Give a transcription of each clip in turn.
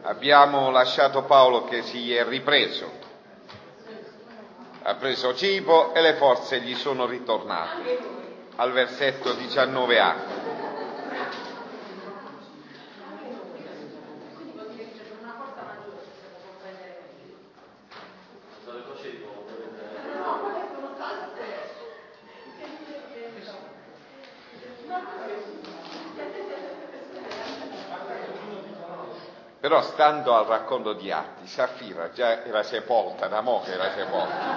Abbiamo lasciato Paolo che si è ripreso, ha preso cibo e le forze gli sono ritornate, al versetto 19a. Però stando al racconto di Atti, Safira già era sepolta, da mo' che era sepolta.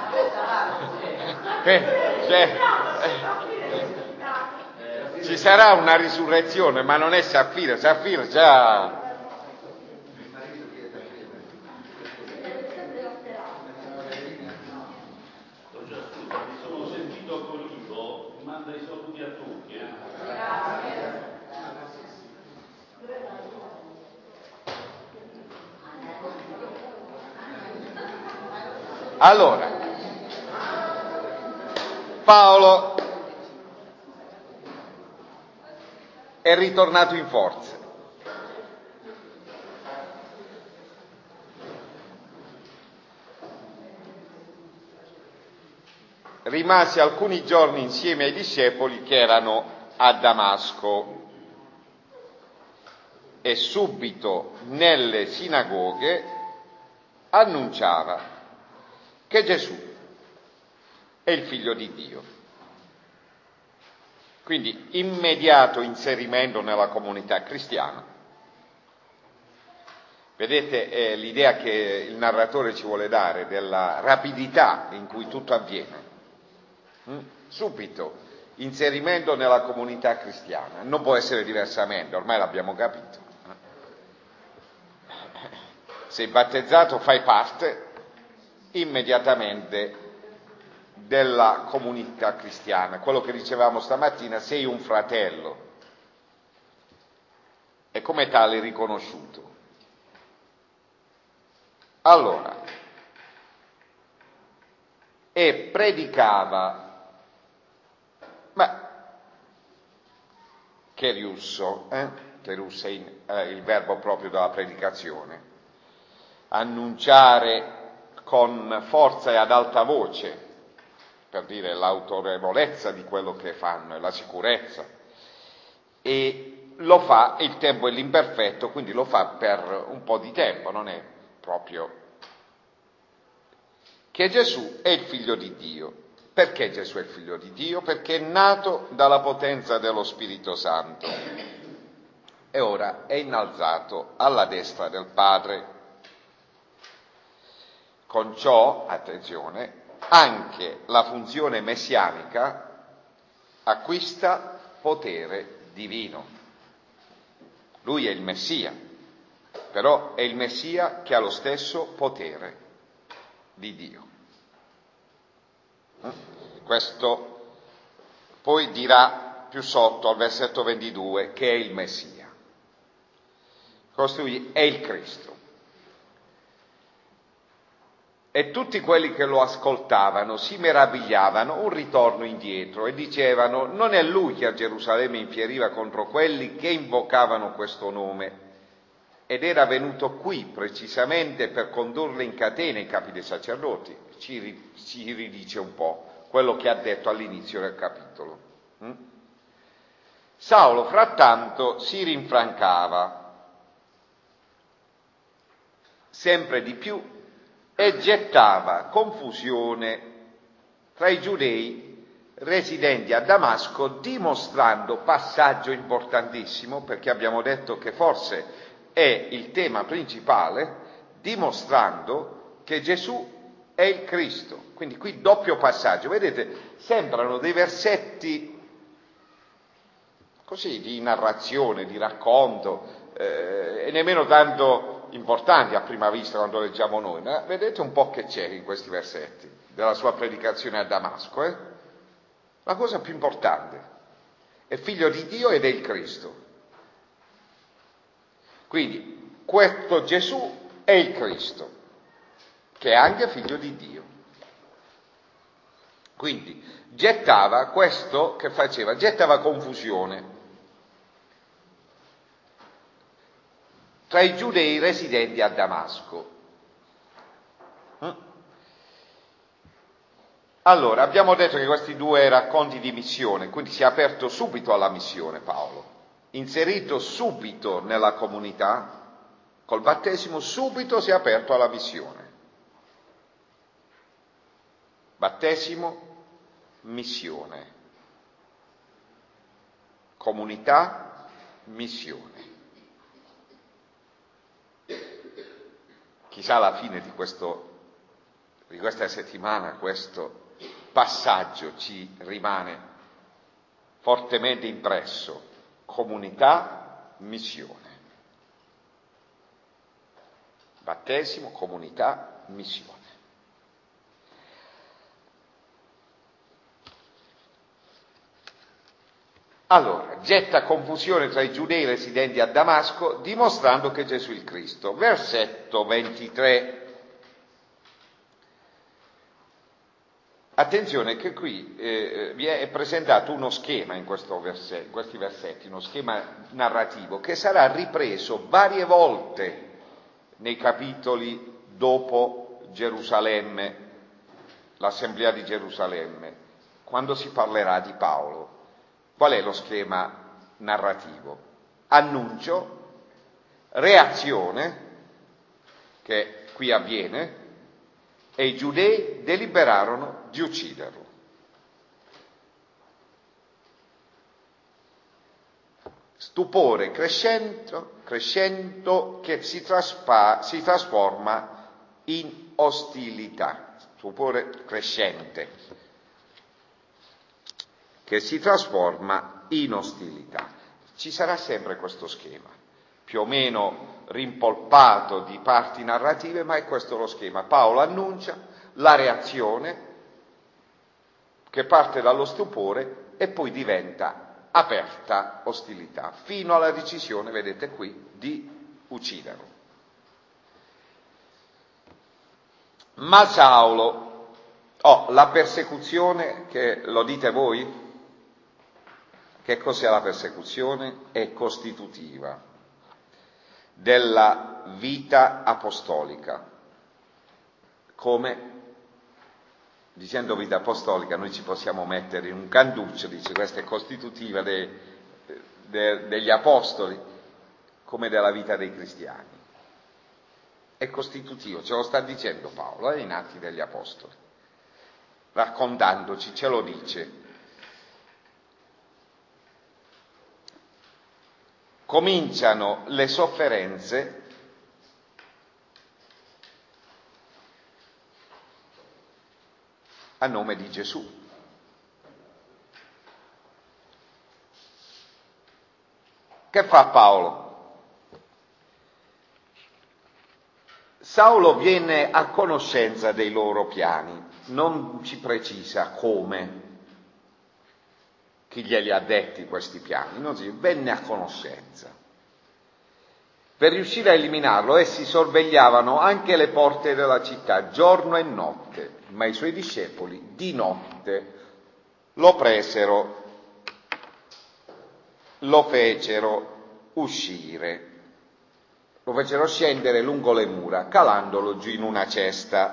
Ci sarà una risurrezione, ma non è Safira già... Sono sentito Corico, manda i saluti a tutti. Allora, Paolo è ritornato in forza. Rimase alcuni giorni insieme ai discepoli che erano a Damasco e subito nelle sinagoghe annunciava che Gesù è il Figlio di Dio. Quindi immediato inserimento nella comunità cristiana. Vedete l'idea che il narratore ci vuole dare della rapidità in cui tutto avviene. Subito inserimento nella comunità cristiana. Non può essere diversamente, ormai l'abbiamo capito. Sei battezzato, fai parte immediatamente della comunità cristiana. Quello che dicevamo stamattina, sei un fratello e come tale riconosciuto. Allora, e predicava, Keriusso è il verbo proprio della predicazione, annunciare con forza e ad alta voce, per dire l'autorevolezza di quello che fanno e la sicurezza, e lo fa, il tempo è l'imperfetto, quindi lo fa per un po' di tempo, non è proprio che Gesù è il Figlio di Dio. Perché Gesù è il Figlio di Dio? Perché è nato dalla potenza dello Spirito Santo e ora è innalzato alla destra del Padre. Con ciò, attenzione, anche la funzione messianica acquista potere divino. Lui è il Messia, però è il Messia che ha lo stesso potere di Dio. Questo poi dirà più sotto al versetto 22 che è il Messia. Costui è il Cristo. E tutti quelli che lo ascoltavano si meravigliavano, un ritorno indietro, e dicevano: non è lui che a Gerusalemme infieriva contro quelli che invocavano questo nome, ed era venuto qui precisamente per condurle in catene i capi dei sacerdoti. Ci ridice un po' quello che ha detto all'inizio del capitolo. Saulo, frattanto, si rinfrancava sempre di più e gettava confusione tra i giudei residenti a Damasco, dimostrando, passaggio importantissimo, perché abbiamo detto che forse è il tema principale, dimostrando che Gesù è il Cristo. Quindi qui doppio passaggio, vedete, sembrano dei versetti così di narrazione, di racconto, e nemmeno tanto importanti a prima vista quando leggiamo noi, ma vedete un po' che c'è in questi versetti della sua predicazione a Damasco. La cosa più importante: è figlio di Dio ed è il Cristo. Quindi questo Gesù è il Cristo, che è anche figlio di Dio. Quindi gettava questo che faceva, gettava confusione. tra i giudei residenti a Damasco. Allora, abbiamo detto che questi due racconti di missione, quindi si è aperto subito alla missione Paolo, inserito subito nella comunità, col battesimo subito si è aperto alla missione. Battesimo, missione. Comunità, missione. Chissà alla fine di questa settimana questo passaggio ci rimane fortemente impresso. Comunità, missione. Battesimo, comunità, missione. Allora, getta confusione tra i giudei residenti a Damasco, dimostrando che Gesù è il Cristo. Versetto 23. Attenzione che qui vi è presentato uno schema in questi versetti, uno schema narrativo che sarà ripreso varie volte nei capitoli dopo Gerusalemme, l'assemblea di Gerusalemme, quando si parlerà di Paolo. Qual è lo schema narrativo? Annuncio, reazione, che qui avviene, e i giudei deliberarono di ucciderlo. Stupore crescendo che si trasforma in ostilità. Stupore crescente che si trasforma in ostilità. Ci sarà sempre questo schema, più o meno rimpolpato di parti narrative, ma è questo lo schema. Paolo annuncia la reazione che parte dallo stupore e poi diventa aperta ostilità, fino alla decisione, vedete qui, di ucciderlo. Ma Saulo, la persecuzione, che lo dite voi? Che cos'è la persecuzione? È costitutiva della vita apostolica. Come? Dicendo vita apostolica noi ci possiamo mettere in un canduccio, dice questa è costitutiva degli apostoli, come della vita dei cristiani. È costitutivo, ce lo sta dicendo Paolo in Atti degli Apostoli, raccontandoci, ce lo dice. Cominciano le sofferenze a nome di Gesù. Che fa Paolo? Saulo viene a conoscenza dei loro piani, non ci precisa come, chi glieli ha detti questi piani, non si venne a conoscenza. Per riuscire a eliminarlo, essi sorvegliavano anche le porte della città, giorno e notte, ma i suoi discepoli di notte lo presero, lo fecero uscire, lo fecero scendere lungo le mura, calandolo giù in una cesta.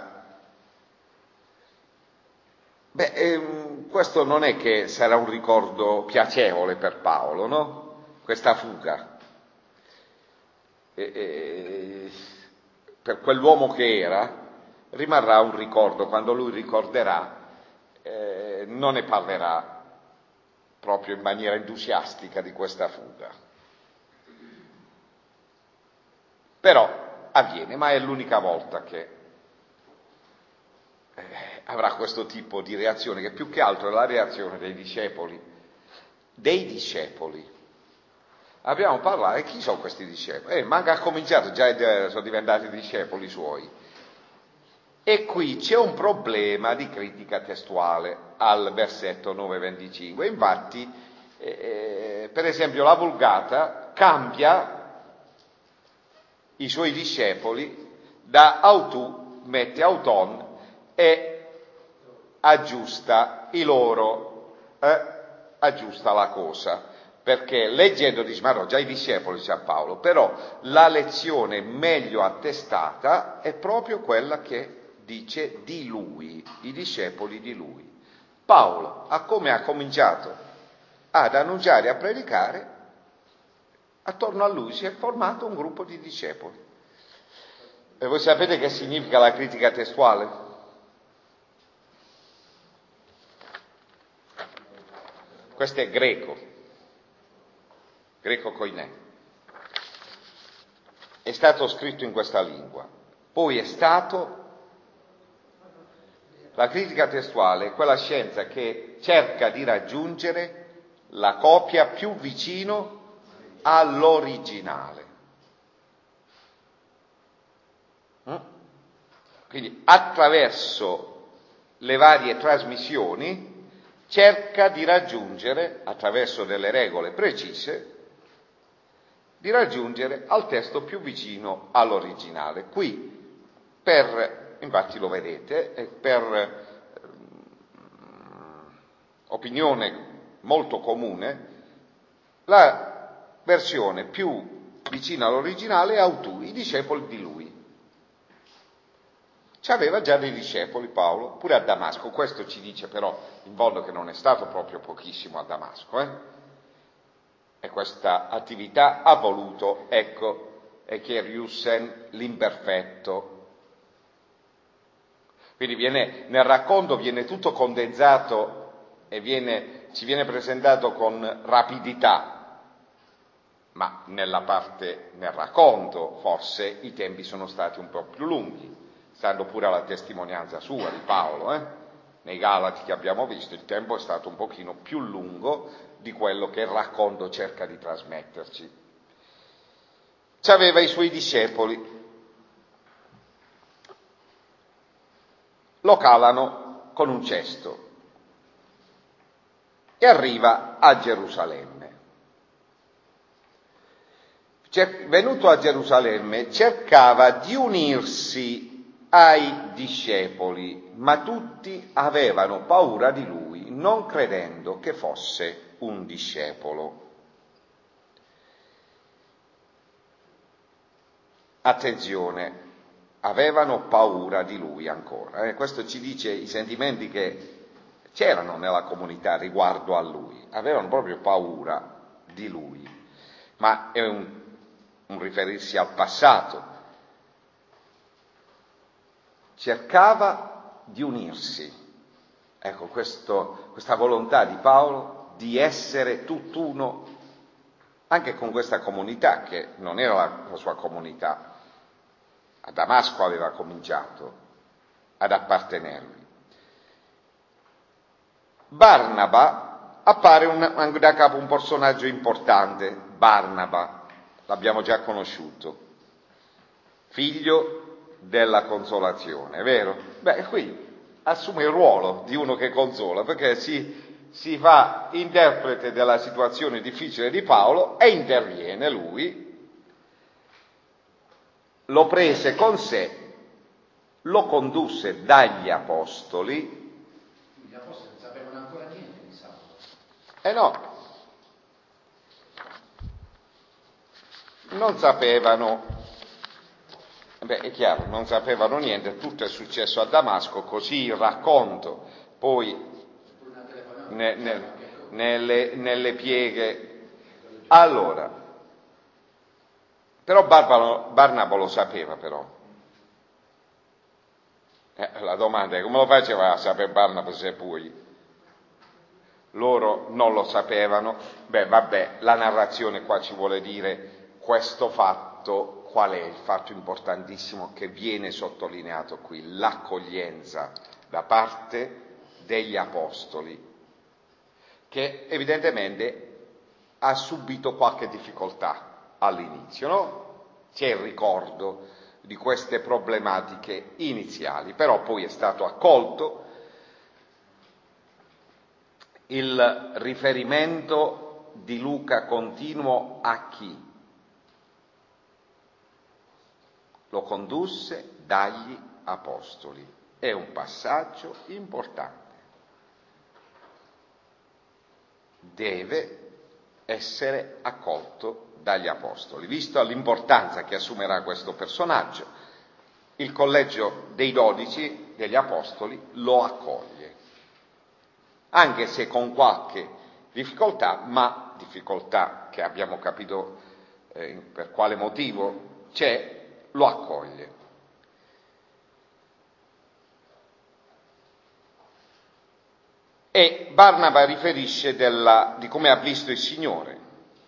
Questo non è che sarà un ricordo piacevole per Paolo, no? Questa fuga. Per quell'uomo che era, rimarrà un ricordo. Quando lui ricorderà, non ne parlerà proprio in maniera entusiastica di questa fuga. Però avviene, ma è l'unica volta che avrà questo tipo di reazione, che più che altro è la reazione dei discepoli. Abbiamo parlato, chi sono questi discepoli? Manca ha cominciato, già sono diventati discepoli suoi. E qui c'è un problema di critica testuale al versetto 9-25. Infatti, per esempio, la Vulgata cambia i suoi discepoli da autù, mette auton e aggiusta aggiusta la cosa. perché leggendo dice, ma no, già i discepoli San Paolo, però la lezione meglio attestata è proprio quella che dice di lui, i discepoli di lui. Paolo, come ha cominciato ad annunciare e a predicare, attorno a lui si è formato un gruppo di discepoli. E voi sapete che significa la critica testuale? Questo è greco koiné. È stato scritto in questa lingua. Poi la critica testuale è quella scienza che cerca di raggiungere la copia più vicino all'originale. Quindi attraverso le varie trasmissioni cerca di raggiungere, attraverso delle regole precise, di raggiungere al testo più vicino all'originale. Qui, infatti lo vedete, per opinione molto comune, la versione più vicina all'originale è Autù, i discepoli di lui. C'aveva già dei discepoli Paolo, pure a Damasco. Questo ci dice però in fondo che non è stato proprio pochissimo a Damasco, E questa attività ha voluto, Echeriussen, l'imperfetto. Quindi nel racconto viene tutto condensato e ci viene presentato con rapidità, ma nel racconto forse i tempi sono stati un po' più lunghi, stando pure alla testimonianza sua di Paolo, Nei Galati che abbiamo visto il tempo è stato un pochino più lungo di quello che il racconto cerca di trasmetterci. C'aveva i suoi discepoli, lo calano con un cesto e arriva a Gerusalemme. Venuto a Gerusalemme cercava di unirsi ai discepoli, ma tutti avevano paura di lui, non credendo che fosse un discepolo. Attenzione, avevano paura di lui ancora. Questo ci dice i sentimenti che c'erano nella comunità riguardo a lui. Avevano proprio paura di lui. Ma è un riferirsi al passato. Cercava di unirsi. Ecco, questa volontà di Paolo di essere tutt'uno anche con questa comunità, che non era la sua comunità. A Damasco aveva cominciato ad appartenervi. Barnaba appare da capo un personaggio importante. Barnaba, l'abbiamo già conosciuto, figlio della consolazione, è vero? Qui assume il ruolo di uno che consola, perché si fa interprete della situazione difficile di Paolo e interviene lui, lo prese con sé, lo condusse dagli apostoli. Gli apostoli non sapevano ancora niente di Saulo. No, non sapevano. È chiaro, non sapevano niente, tutto è successo a Damasco, così il racconto poi nelle pieghe. Allora, però Barnaba lo sapeva però. La domanda è come lo faceva a sapere Barnaba se poi loro non lo sapevano? La narrazione qua ci vuole dire questo fatto. Qual è il fatto importantissimo che viene sottolineato qui? L'accoglienza da parte degli apostoli, che evidentemente ha subito qualche difficoltà all'inizio, no? C'è il ricordo di queste problematiche iniziali, però poi è stato accolto. Il riferimento di Luca continuo a chi? Lo condusse dagli apostoli. È un passaggio importante. Deve essere accolto dagli apostoli. Visto l'importanza che assumerà questo personaggio, il collegio dei 12, degli apostoli, lo accoglie, anche se con qualche difficoltà, ma difficoltà che abbiamo capito per quale motivo c'è, lo accoglie. E Barnaba riferisce di come ha visto il Signore.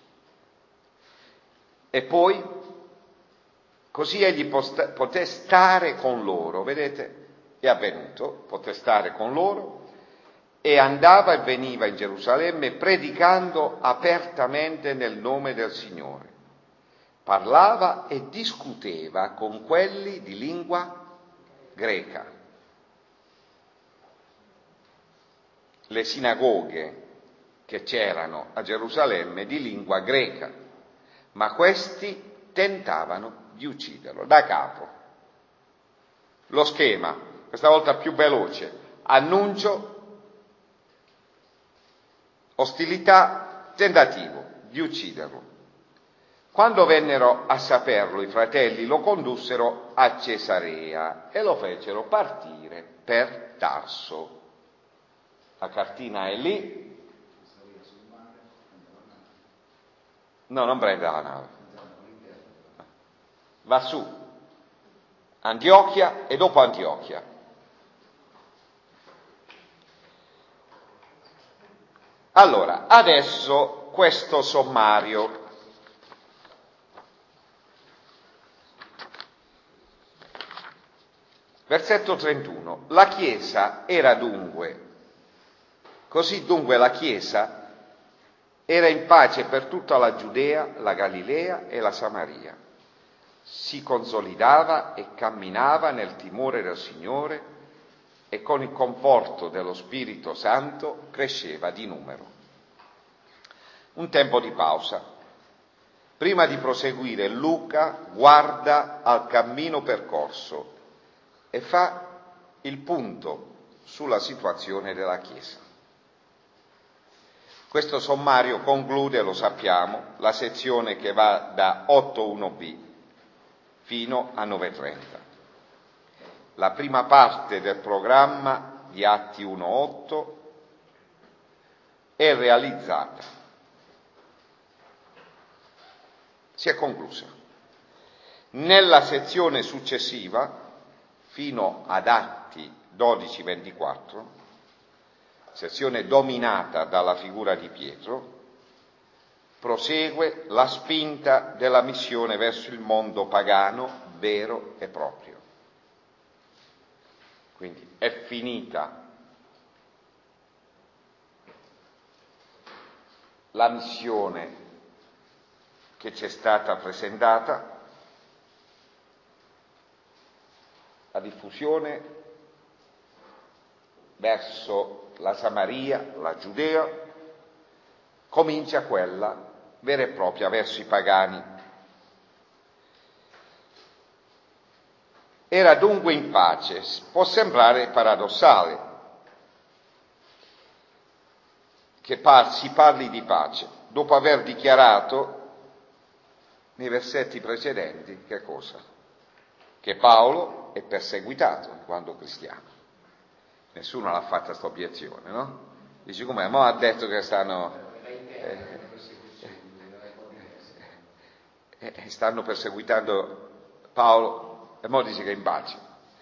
E poi, così egli poté stare con loro, vedete? È avvenuto, poté stare con loro e andava e veniva in Gerusalemme predicando apertamente nel nome del Signore. Parlava e discuteva con quelli di lingua greca. Le sinagoghe che c'erano a Gerusalemme di lingua greca, ma questi tentavano di ucciderlo da capo. Lo schema, questa volta più veloce: annuncio, ostilità, tentativo di ucciderlo. Quando vennero a saperlo, i fratelli lo condussero a Cesarea e lo fecero partire per Tarso. La cartina è lì. No, non prende la nave. Va su. Antiochia e dopo Antiochia. Allora, adesso questo sommario. Versetto 31. La Chiesa era dunque. Così dunque la Chiesa era in pace per tutta la Giudea, la Galilea e la Samaria. Si consolidava e camminava nel timore del Signore e con il conforto dello Spirito Santo cresceva di numero. Un tempo di pausa. Prima di proseguire, Luca guarda al cammino percorso e fa il punto sulla situazione della Chiesa. Questo sommario conclude, lo sappiamo, la sezione che va da 8.1b fino a 9.30. La prima parte del programma di Atti 1.8 è realizzata, si è conclusa. Nella sezione successiva, fino ad Atti 12.24, sezione dominata dalla figura di Pietro, prosegue la spinta della missione verso il mondo pagano vero e proprio. Quindi è finita la missione che ci è stata presentata, la diffusione verso la Samaria, la Giudea, comincia quella vera e propria verso i pagani. Era dunque in pace. Può sembrare paradossale che si parli di pace dopo aver dichiarato nei versetti precedenti che cosa? Che Paolo è perseguitato in quanto cristiano. Nessuno l'ha fatta questa obiezione, no? Dici come? Mo ha detto che stanno perseguitando Paolo e mo dice che è in pace.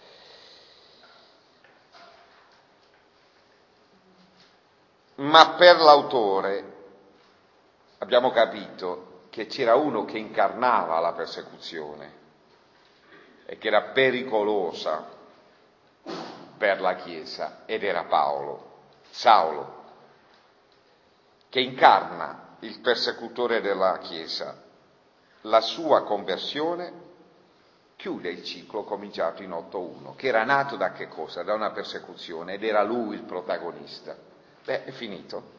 Ma per l'autore abbiamo capito che c'era uno che incarnava la persecuzione e che era pericolosa per la Chiesa, ed era Saulo, che incarna il persecutore della Chiesa. La sua conversione chiude il ciclo cominciato in 8.1, che era nato da che cosa? Da una persecuzione, ed era lui il protagonista. È finito.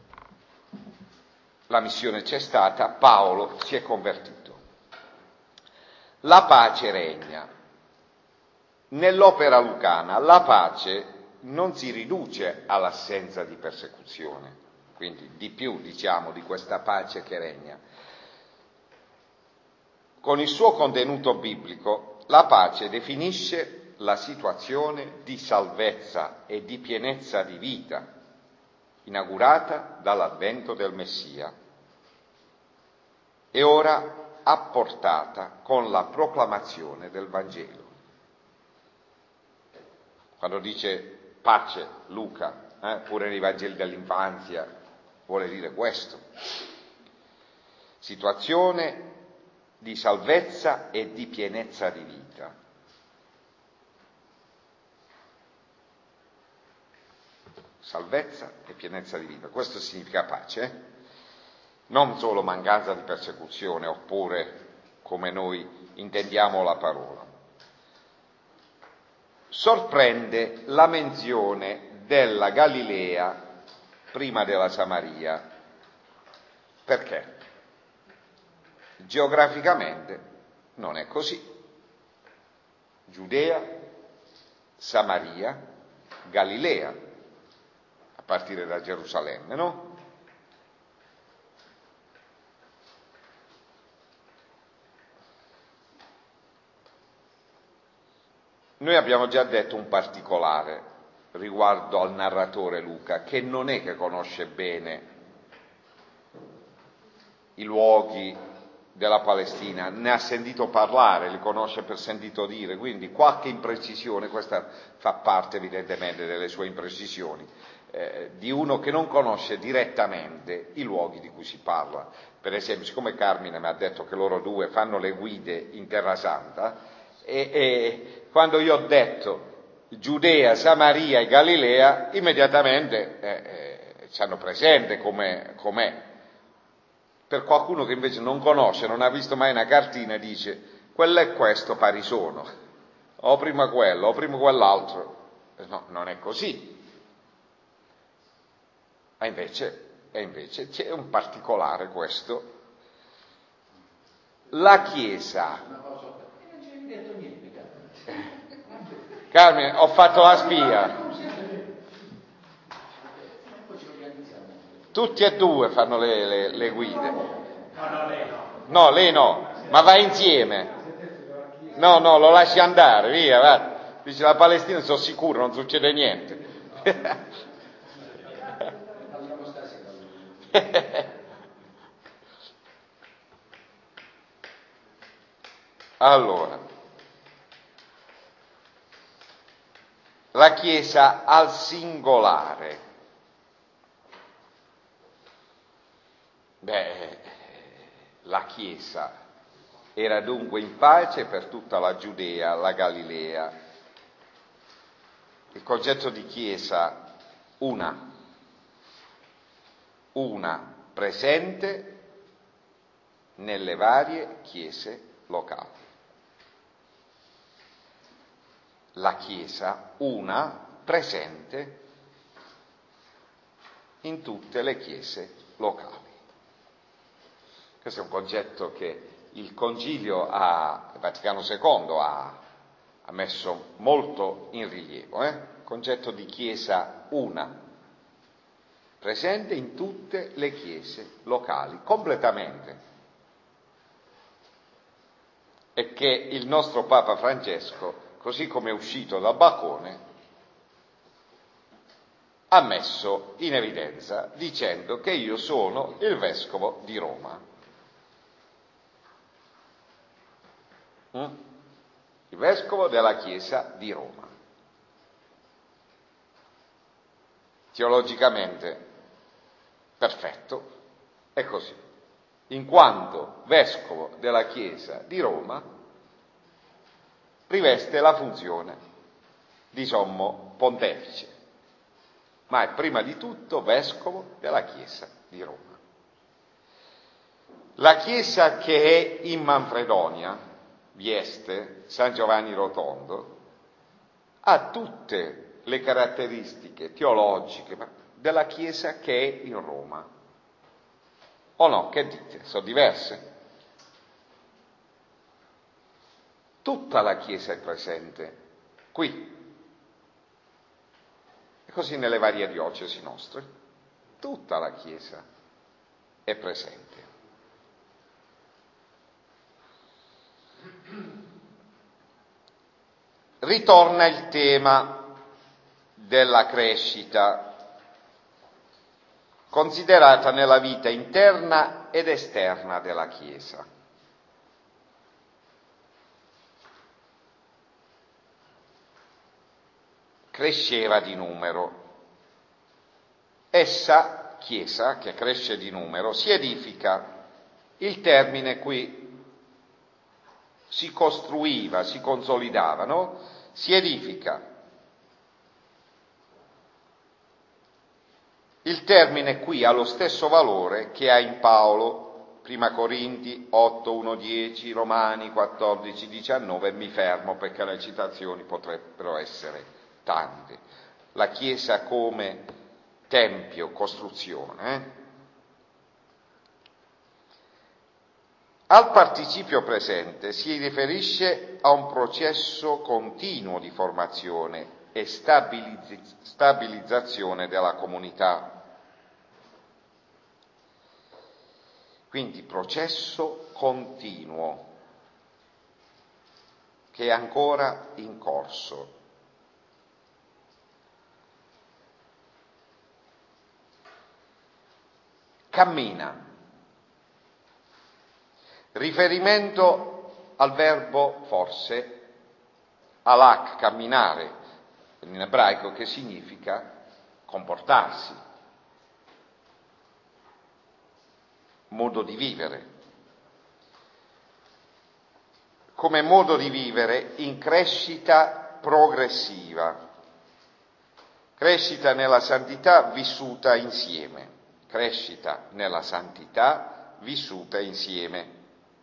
La missione c'è stata, Paolo si è convertito. La pace regna. Nell'opera lucana la pace non si riduce all'assenza di persecuzione, quindi di più, diciamo, di questa pace che regna. Con il suo contenuto biblico, la pace definisce la situazione di salvezza e di pienezza di vita inaugurata dall'avvento del Messia e ora apportata con la proclamazione del Vangelo. Quando dice pace, Luca, pure nei Vangeli dell'infanzia, vuole dire questo. Situazione di salvezza e di pienezza di vita. Salvezza e pienezza di vita, questo significa pace, non solo mancanza di persecuzione, oppure come noi intendiamo la parola. Sorprende la menzione della Galilea prima della Samaria. Perché? Geograficamente non è così. Giudea, Samaria, Galilea, a partire da Gerusalemme, no? Noi abbiamo già detto un particolare riguardo al narratore Luca, che non è che conosce bene i luoghi della Palestina, ne ha sentito parlare, li conosce per sentito dire, quindi qualche imprecisione, questa fa parte evidentemente delle sue imprecisioni, di uno che non conosce direttamente i luoghi di cui si parla. Per esempio, siccome Carmine mi ha detto che loro due fanno le guide in Terra Santa, e quando io ho detto Giudea, Samaria e Galilea, immediatamente ci hanno presente com'è. Per qualcuno che invece non conosce, non ha visto mai una cartina, dice quello è questo, pari sono, o prima quello, o prima quell'altro. No, non è così. E invece c'è un particolare questo. La Chiesa. Non ci hai detto niente, Carmine, ho fatto la spia. poi ci organizziamo. Tutti e due fanno le guide. No, lei no. No, lei no, ma va insieme. No, lo lasci andare, via, va. Dice la Palestina, sono sicuro, non succede niente. Parliamo stasera. Allora, la Chiesa al singolare. La Chiesa era dunque in pace per tutta la Giudea, la Galilea. Il concetto di Chiesa una presente nelle varie chiese locali. La Chiesa una presente in tutte le chiese locali. Questo è un concetto che il Concilio Vaticano II ha messo molto in rilievo, concetto di Chiesa una, presente in tutte le chiese locali, completamente. E che il nostro Papa Francesco, così come è uscito dal balcone, ha messo in evidenza dicendo che io sono il Vescovo di Roma. Il Vescovo della Chiesa di Roma. Teologicamente perfetto, è così. In quanto Vescovo della Chiesa di Roma, riveste la funzione di sommo pontefice, ma è prima di tutto Vescovo della Chiesa di Roma. La Chiesa che è in Manfredonia, Vieste, San Giovanni Rotondo, ha tutte le caratteristiche teologiche della Chiesa che è in Roma. O no? Che dite? Sono diverse? Tutta la Chiesa è presente qui. E così nelle varie diocesi nostre. tutta la Chiesa è presente. Ritorna il tema della crescita, considerata nella vita interna ed esterna della Chiesa. Cresceva di numero. Essa, Chiesa, che cresce di numero, si edifica. Il termine qui si costruiva, si consolidava, no? Si edifica. Il termine qui ha lo stesso valore che ha in Paolo, Prima Corinti 8, 1, 10, Romani 14, 19, mi fermo perché le citazioni potrebbero essere tante. La Chiesa come tempio, costruzione. Al participio presente si riferisce a un processo continuo di formazione e stabilizzazione della comunità. Quindi processo continuo che è ancora in corso. Cammina. Riferimento al verbo forse, alak, camminare, in ebraico, che significa comportarsi, modo di vivere. Come modo di vivere in crescita progressiva, crescita nella santità vissuta insieme, crescita nella santità vissuta insieme.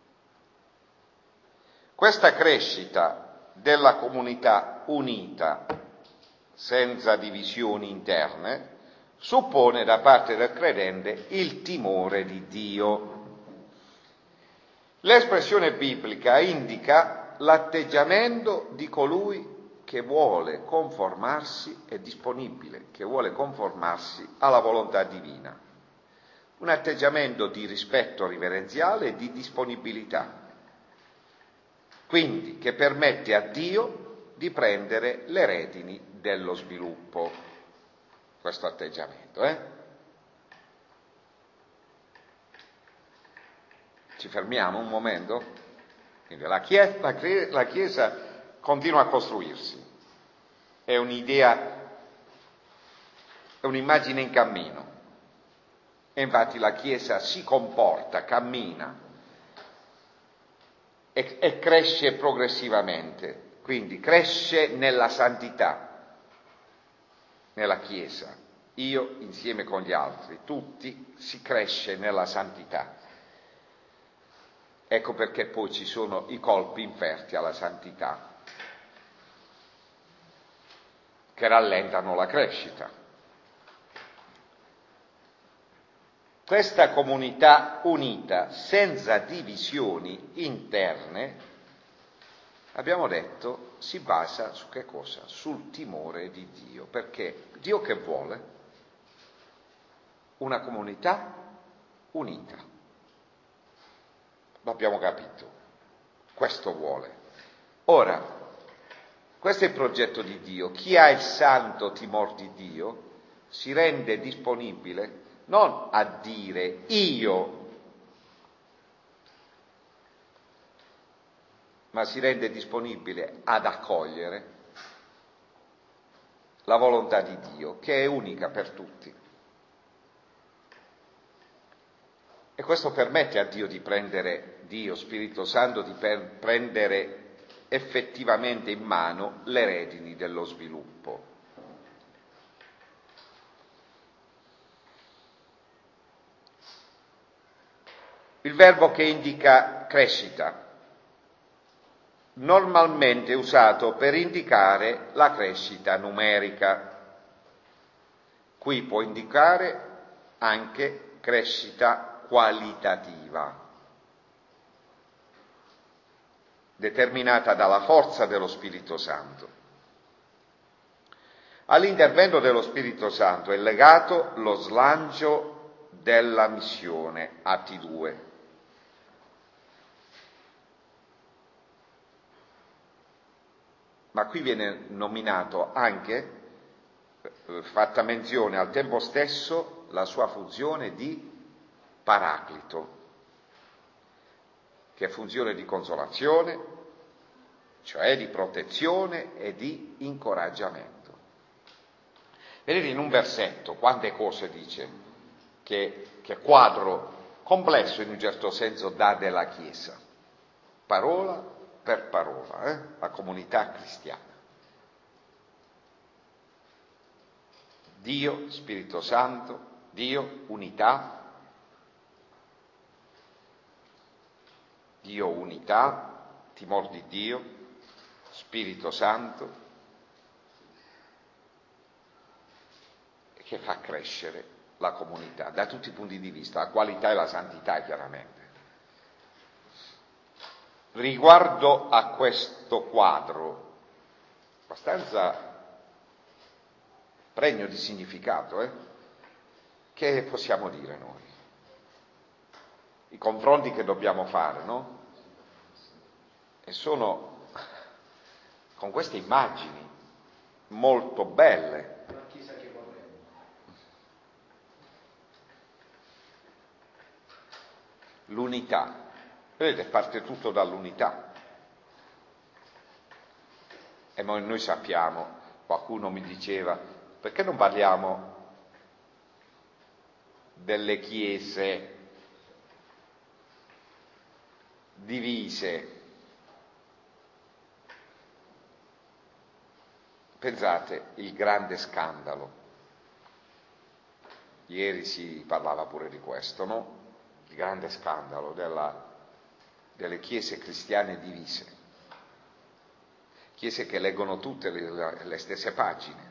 Questa crescita della comunità unita, senza divisioni interne, suppone da parte del credente il timore di Dio. L'espressione biblica indica l'atteggiamento di colui che vuole conformarsi, è disponibile, che vuole conformarsi alla volontà divina. Un atteggiamento di rispetto riverenziale e di disponibilità. Quindi che permette a Dio di prendere le redini dello sviluppo, questo atteggiamento. Ci fermiamo un momento? Quindi la Chiesa continua a costruirsi, è un'idea, è un'immagine in cammino, e infatti la Chiesa si comporta, cammina, e cresce progressivamente, quindi cresce nella santità, nella Chiesa, io insieme con gli altri, tutti si cresce nella santità. Ecco perché poi ci sono i colpi inferti alla santità, che rallentano la crescita. Questa comunità unita, senza divisioni interne, abbiamo detto, si basa su che cosa? Sul timore di Dio. Perché Dio che vuole? Una comunità unita. L'abbiamo capito. Questo vuole. Ora, questo è il progetto di Dio. Chi ha il santo timore di Dio si rende disponibile non a dire io, ma si rende disponibile ad accogliere la volontà di Dio, che è unica per tutti. E questo permette a Dio, Spirito Santo, di prendere effettivamente in mano le redini dello sviluppo. Il verbo che indica crescita, normalmente usato per indicare la crescita numerica. Qui può indicare anche crescita qualitativa, determinata dalla forza dello Spirito Santo. All'intervento dello Spirito Santo è legato lo slancio della missione, Atti 2. Ma qui viene nominato anche, fatta menzione al tempo stesso, la sua funzione di paraclito, che è funzione di consolazione, cioè di protezione e di incoraggiamento. Vedete in un versetto quante cose dice, che quadro complesso in un certo senso dà della Chiesa, parola per parola, la comunità cristiana. Dio, Spirito Santo, Dio, unità, timor di Dio, Spirito Santo, che fa crescere la comunità da tutti i punti di vista, la qualità e la santità chiaramente. Riguardo a questo quadro, abbastanza pregno di significato, che possiamo dire noi? I confronti che dobbiamo fare, no? E sono con queste immagini molto belle. La Chiesa che vorremmo. L'unità. Vedete, parte tutto dall'unità. E noi sappiamo, qualcuno mi diceva, perché non parliamo delle chiese divise? Pensate, il grande scandalo. Ieri si parlava pure di questo, no? Il grande scandalo delle chiese cristiane divise. Chiese che leggono tutte le stesse pagine.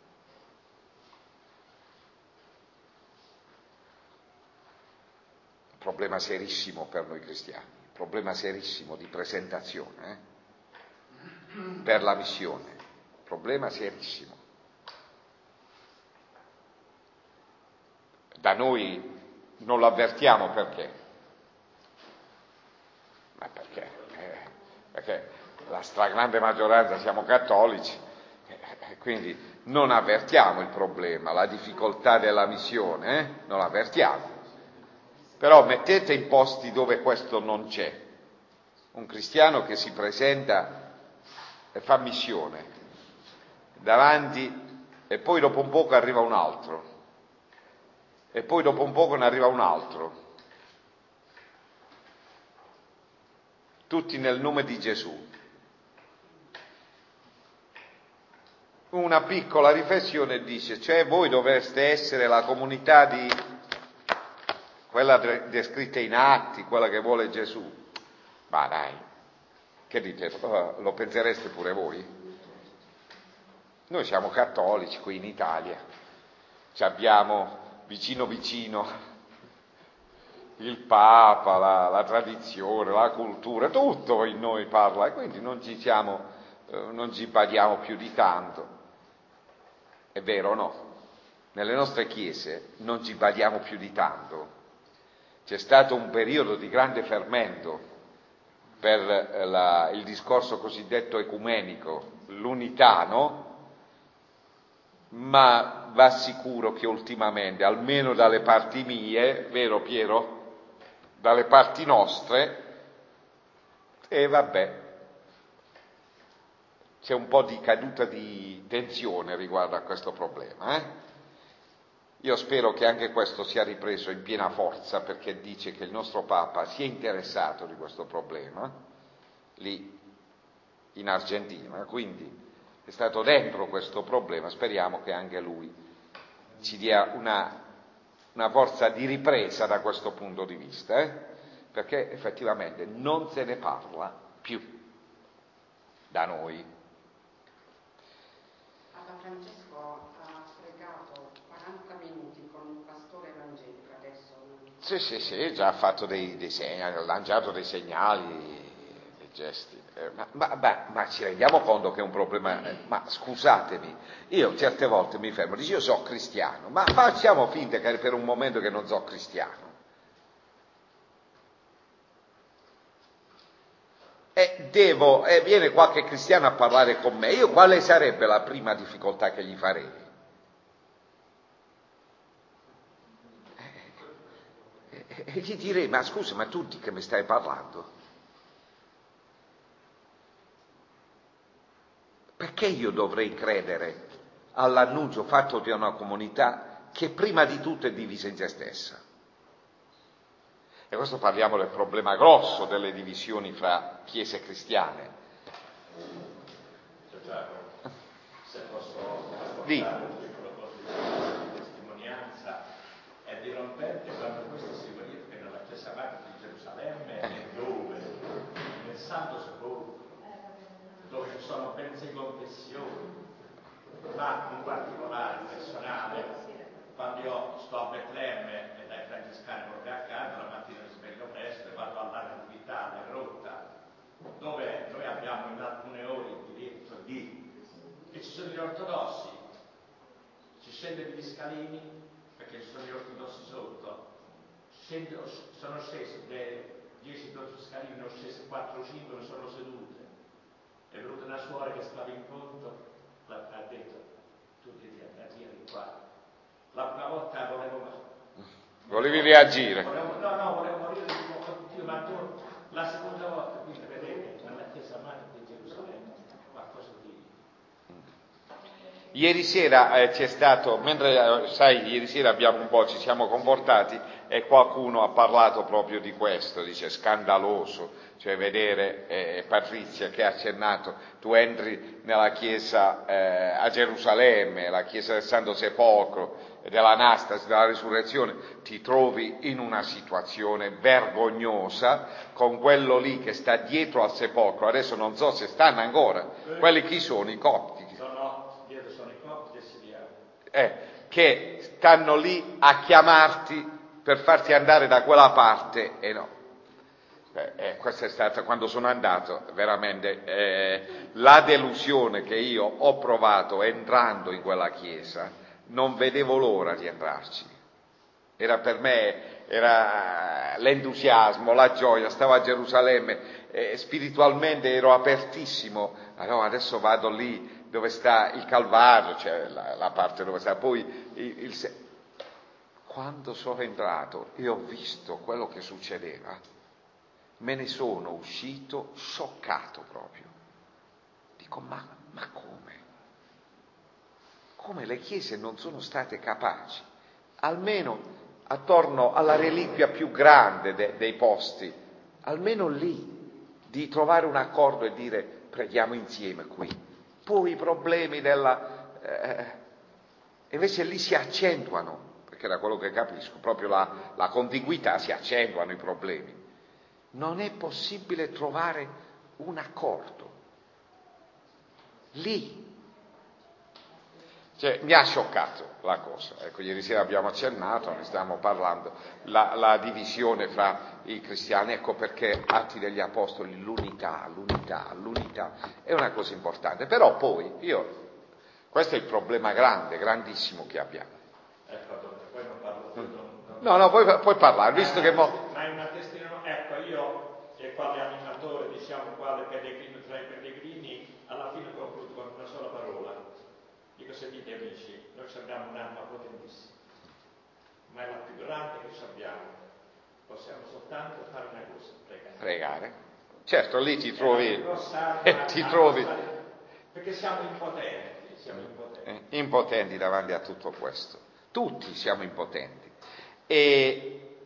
Un problema serissimo per noi cristiani, un problema serissimo di presentazione per la missione, un problema serissimo. Da noi non lo avvertiamo perché? Ma perché? Perché la stragrande maggioranza siamo cattolici, quindi non avvertiamo il problema, la difficoltà della missione, non l'avvertiamo. Però mettete in posti dove questo non c'è, un cristiano che si presenta e fa missione davanti e poi dopo un poco arriva un altro e poi dopo un poco ne arriva un altro, tutti nel nome di Gesù. Una piccola riflessione dice, cioè voi dovreste essere la comunità di quella descritta in Atti, quella che vuole Gesù. Ma dai, che dite, lo pensereste pure voi? Noi siamo cattolici qui in Italia, ci abbiamo vicino il Papa, la tradizione, la cultura, tutto in noi parla, e quindi non ci badiamo più di tanto. È vero o no? Nelle nostre chiese non ci badiamo più di tanto. C'è stato un periodo di grande fermento per il discorso cosiddetto ecumenico, l'unità, no? Ma va sicuro che ultimamente, almeno dalle parti mie, vero Piero? Dalle parti nostre, vabbè, c'è un po' di caduta di tensione riguardo a questo problema. Io spero che anche questo sia ripreso in piena forza, perché dice che il nostro Papa si è interessato di questo problema, lì in Argentina, quindi è stato dentro questo problema, speriamo che anche lui ci dia una forza di ripresa da questo punto di vista, perché effettivamente non se ne parla più da noi. Papa Francesco ha pregato 40 minuti con un pastore evangelico adesso. Sì, già ha fatto dei segnali, ha lanciato dei segnali, gesti. Ma ci rendiamo conto che è un problema? Ma scusatemi, io certe volte mi fermo, dico io so cristiano, ma facciamo finta che per un momento che non so cristiano. Viene qualche cristiano a parlare con me, io quale sarebbe la prima difficoltà che gli farei? E gli direi, ma scusa, ma tu di che mi stai parlando? Perché io dovrei credere all'annuncio fatto da una comunità che prima di tutto è divisa in se stessa? E questo parliamo del problema grosso delle divisioni fra chiese cristiane. Se posso apportare Di. un piccolo contributo di testimonianza, è dirompente quando questo si verifica nella Chiesa Madre di Gerusalemme e dove? Nel Santo Sepolcro, dove ci sono ben 6 confessioni, ma un particolare personale, quando io sto a Betlemme e dai francescani proprio accanto, la mattina mi sveglio presto e vado all'area di Vitale, Rotta, dove noi abbiamo in alcune ore il diritto e ci sono gli ortodossi, si scende degli scalini perché ci sono gli ortodossi sotto, sono scesi dai 10-12 scalini, ne ho scesi 4 o 5, ne sono sedute. È venuta una suora che stava in conto, ha detto, tu devi andare qua. La prima volta Volevi reagire? Volevo morire di Dio, ma tu, la seconda volta, quindi vedete, nella Chiesa Madre di Gerusalemme, qualcosa di... Ieri sera c'è stato, mentre sai, ieri sera ci siamo comportati e qualcuno ha parlato proprio di questo, dice scandaloso, cioè vedere Patrizia che ha accennato, tu entri nella chiesa a Gerusalemme, la chiesa del Santo Sepolcro, dell'Anastasi, della Risurrezione, ti trovi in una situazione vergognosa con quello lì che sta dietro al sepolcro, adesso non so se stanno ancora, quelli chi sono? I copti? Dietro sono i copti e siriani. Che stanno lì a chiamarti per farti andare da quella parte e no. Questa è stata, quando sono andato, veramente la delusione che io ho provato entrando in quella chiesa, non vedevo l'ora di entrarci. Era per me, era l'entusiasmo, la gioia, stavo a Gerusalemme, spiritualmente ero apertissimo, allora adesso vado lì dove sta il Calvario, cioè la parte dove sta, poi quando sono entrato e ho visto quello che succedeva, me ne sono uscito scioccato proprio. Dico, ma come? Come le chiese non sono state capaci, almeno attorno alla reliquia più grande dei posti, almeno lì, di trovare un accordo e dire preghiamo insieme qui. Poi i problemi invece lì si accentuano, perché da quello che capisco, proprio la contiguità si accentuano i problemi. Non è possibile trovare un accordo. Lì. Cioè, mi ha scioccato la cosa. Ecco, ieri sera abbiamo accennato, ne stiamo parlando, la divisione fra i cristiani, ecco perché Atti degli Apostoli, l'unità, è una cosa importante. Però poi, questo è il problema grande, grandissimo che abbiamo. Ecco, poi non parlo. No, puoi parlare, visto che... Ma è una testimonianza, ecco, io e quale animatore, quale pellegrino tra i pellegrini, alla fine concludo con una sola parola. Dico, sentite amici, noi abbiamo un'arma potentissima, ma è la più grande che abbiamo. Possiamo soltanto fare una cosa, pregare. Certo, lì ti trovi... Perché siamo impotenti. Impotenti davanti a tutto questo. Tutti siamo impotenti. E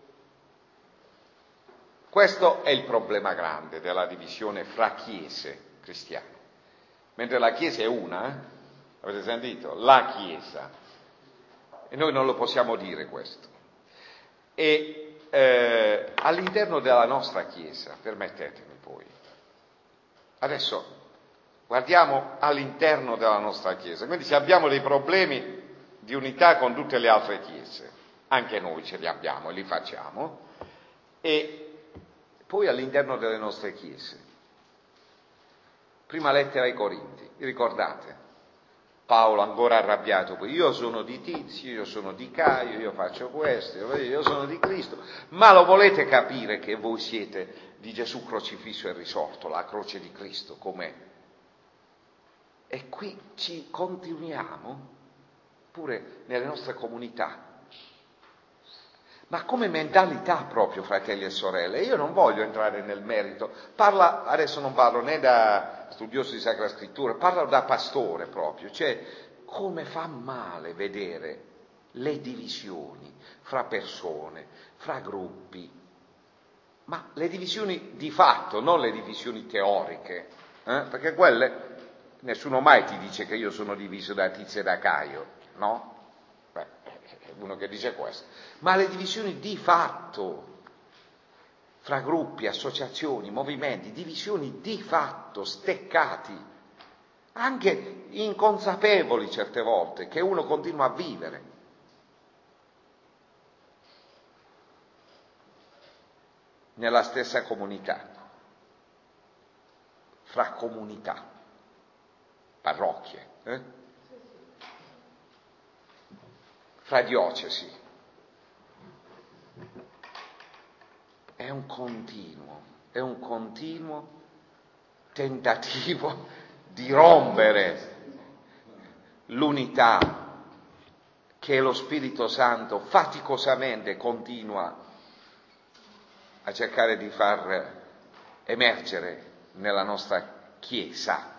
questo è il problema grande della divisione fra chiese cristiane. Mentre la Chiesa è una, avete sentito? La Chiesa. E noi non lo possiamo dire questo. E all'interno della nostra Chiesa, permettetemi poi, adesso guardiamo all'interno della nostra Chiesa. Quindi se abbiamo dei problemi di unità con tutte le altre Chiese, anche noi ce li abbiamo e li facciamo, e poi all'interno delle nostre Chiese Prima lettera ai Corinti, vi ricordate? Paolo ancora arrabbiato, poi io sono di Tizio, io sono di Caio, io faccio questo, io sono di Cristo, ma lo volete capire che voi siete di Gesù crocifisso e risorto, la croce di Cristo com'è? E qui ci continuiamo pure nelle nostre comunità, ma come mentalità proprio, fratelli e sorelle. Io non voglio entrare nel merito, adesso non parlo né da studioso di Sacra Scrittura, parlo da pastore proprio, cioè come fa male vedere le divisioni fra persone, fra gruppi, ma le divisioni di fatto, non le divisioni teoriche, perché quelle nessuno mai ti dice che io sono diviso da Tizio e da Caio, no? Beh, è uno che dice questo, ma le divisioni di fatto fra gruppi, associazioni, movimenti, divisioni di fatto, steccati, anche inconsapevoli certe volte, che uno continua a vivere. Nella stessa comunità, fra comunità, parrocchie, fra diocesi. È un continuo tentativo di rompere l'unità che lo Spirito Santo faticosamente continua a cercare di far emergere nella nostra Chiesa.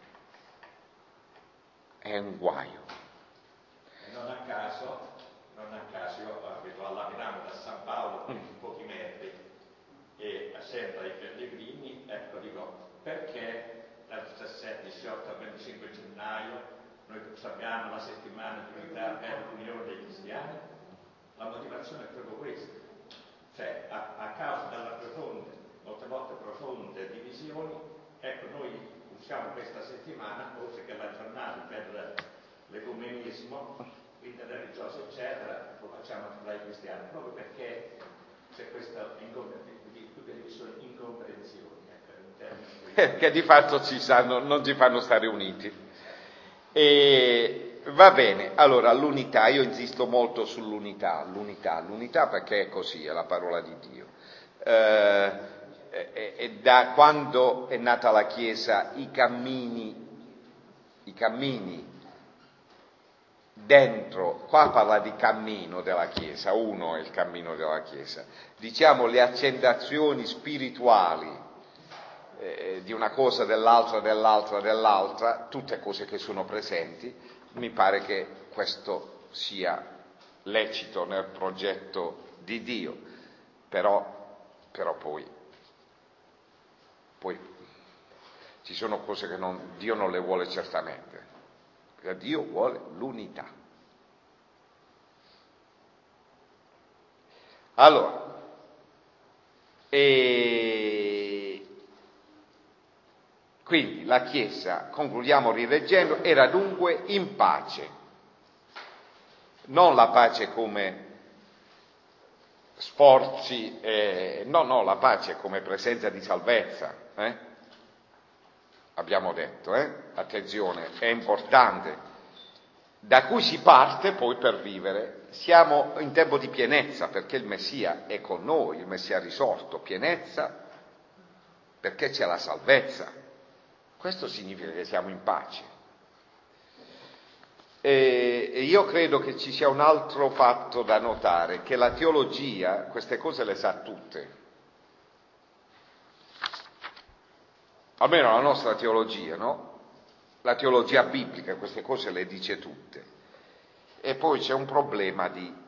È un guaio. Non a caso io abito alla Milano da San Paolo, quindi pochi metri, e sempre ai pellegrini, ecco, dico, perché dal 17, 18 al 25 gennaio noi abbiamo la settimana di unità per l'unione dei cristiani? La motivazione è proprio questa. Cioè, a causa della molte volte profonde divisioni, ecco, noi usiamo questa settimana, oltre che la giornata per l'ecumenismo, interreligioso, eccetera, lo facciamo tra i cristiani, proprio perché c'è questa divisione, incomprensione. Che di fatto non ci fanno stare uniti. E va bene, allora l'unità, io insisto molto sull'unità perché è così, è la parola di Dio. E da quando è nata la Chiesa i cammini dentro, qua parla di cammino della Chiesa, uno è il cammino della Chiesa, diciamo le accendazioni spirituali di una cosa, dell'altra, tutte cose che sono presenti, mi pare che questo sia lecito nel progetto di Dio, però poi ci sono cose che Dio non le vuole certamente, perché Dio vuole l'unità. Allora, quindi la Chiesa, concludiamo rileggendo, era dunque in pace, non la pace come sforzi, no, la pace come presenza di salvezza, abbiamo detto, attenzione, è importante, da cui si parte poi per vivere. Siamo in tempo di pienezza perché il Messia è con noi, il Messia risorto, pienezza perché c'è la salvezza. Questo significa che siamo in pace. E io credo che ci sia un altro fatto da notare, che la teologia queste cose le sa tutte. Almeno la nostra teologia, no? La teologia biblica queste cose le dice tutte. E poi c'è un problema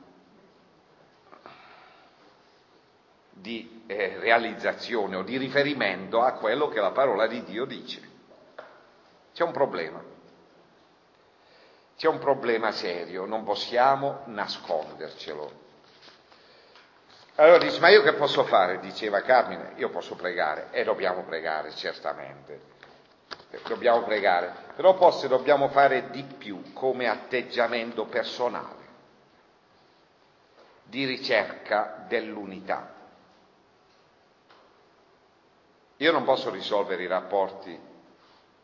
di realizzazione o di riferimento a quello che la parola di Dio dice. C'è un problema serio, non possiamo nascondercelo. Allora dice, ma io che posso fare? Diceva Carmine, io posso pregare, e dobbiamo pregare certamente, dobbiamo pregare, però forse dobbiamo fare di più come atteggiamento personale, di ricerca dell'unità. Io non posso risolvere i rapporti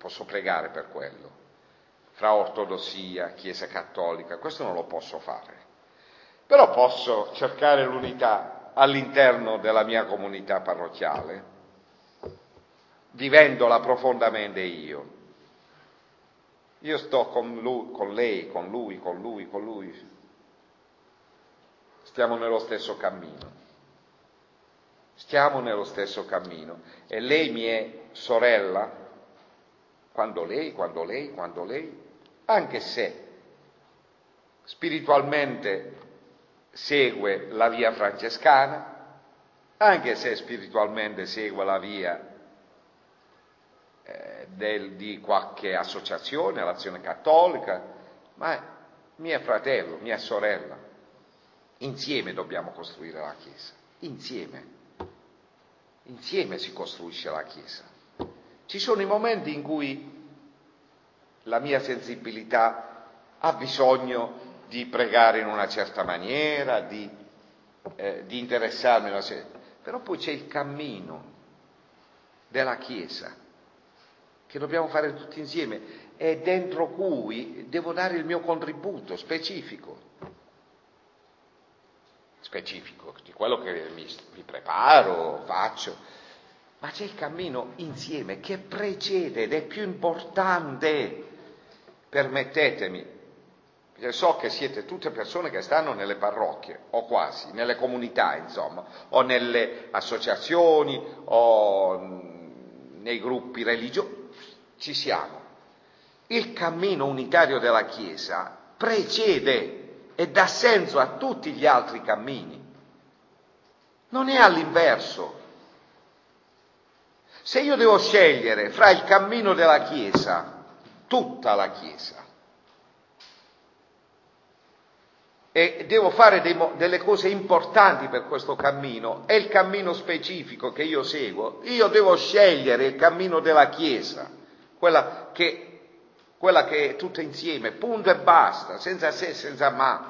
posso pregare per quello, fra ortodossia, Chiesa cattolica, questo non lo posso fare, però posso cercare l'unità all'interno della mia comunità parrocchiale, vivendola profondamente io. Io sto con lui, con lei, con lui. Stiamo nello stesso cammino. Stiamo nello stesso cammino. E lei mi è sorella, quando lei, anche se spiritualmente segue la via francescana, anche se spiritualmente segue la via di qualche associazione, l'Azione Cattolica, ma mio fratello, mia sorella, insieme dobbiamo costruire la Chiesa, insieme si costruisce la Chiesa. Ci sono i momenti in cui la mia sensibilità ha bisogno di pregare in una certa maniera, di interessarmi in una certa... Però poi c'è il cammino della Chiesa che dobbiamo fare tutti insieme e dentro cui devo dare il mio contributo specifico di quello che mi preparo, faccio, ma c'è il cammino insieme che precede ed è più importante, permettetemi, perché so che siete tutte persone che stanno nelle parrocchie, o quasi, nelle comunità insomma, o nelle associazioni, o nei gruppi religiosi, ci siamo. Il cammino unitario della Chiesa precede e dà senso a tutti gli altri cammini. Non è all'inverso. Se io devo scegliere fra il cammino della Chiesa, tutta la Chiesa, e devo fare delle cose importanti per questo cammino, e il cammino specifico che io seguo, io devo scegliere il cammino della Chiesa, quella che è tutta insieme, punto e basta, senza se, senza ma.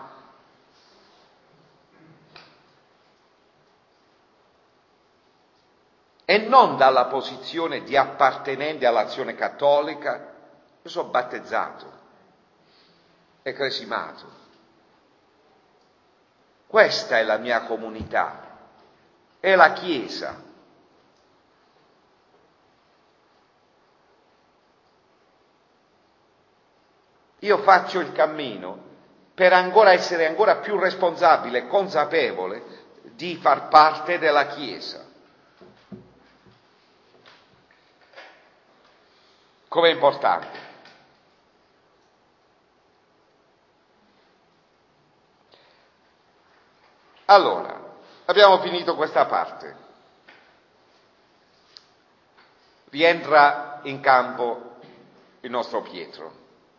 E non dalla posizione di appartenente all'Azione Cattolica. Io sono battezzato e cresimato. Questa è la mia comunità, è la Chiesa. Io faccio il cammino per essere ancora più responsabile e consapevole di far parte della Chiesa. Com'è importante. Allora, abbiamo finito questa parte. Rientra in campo il nostro Pietro.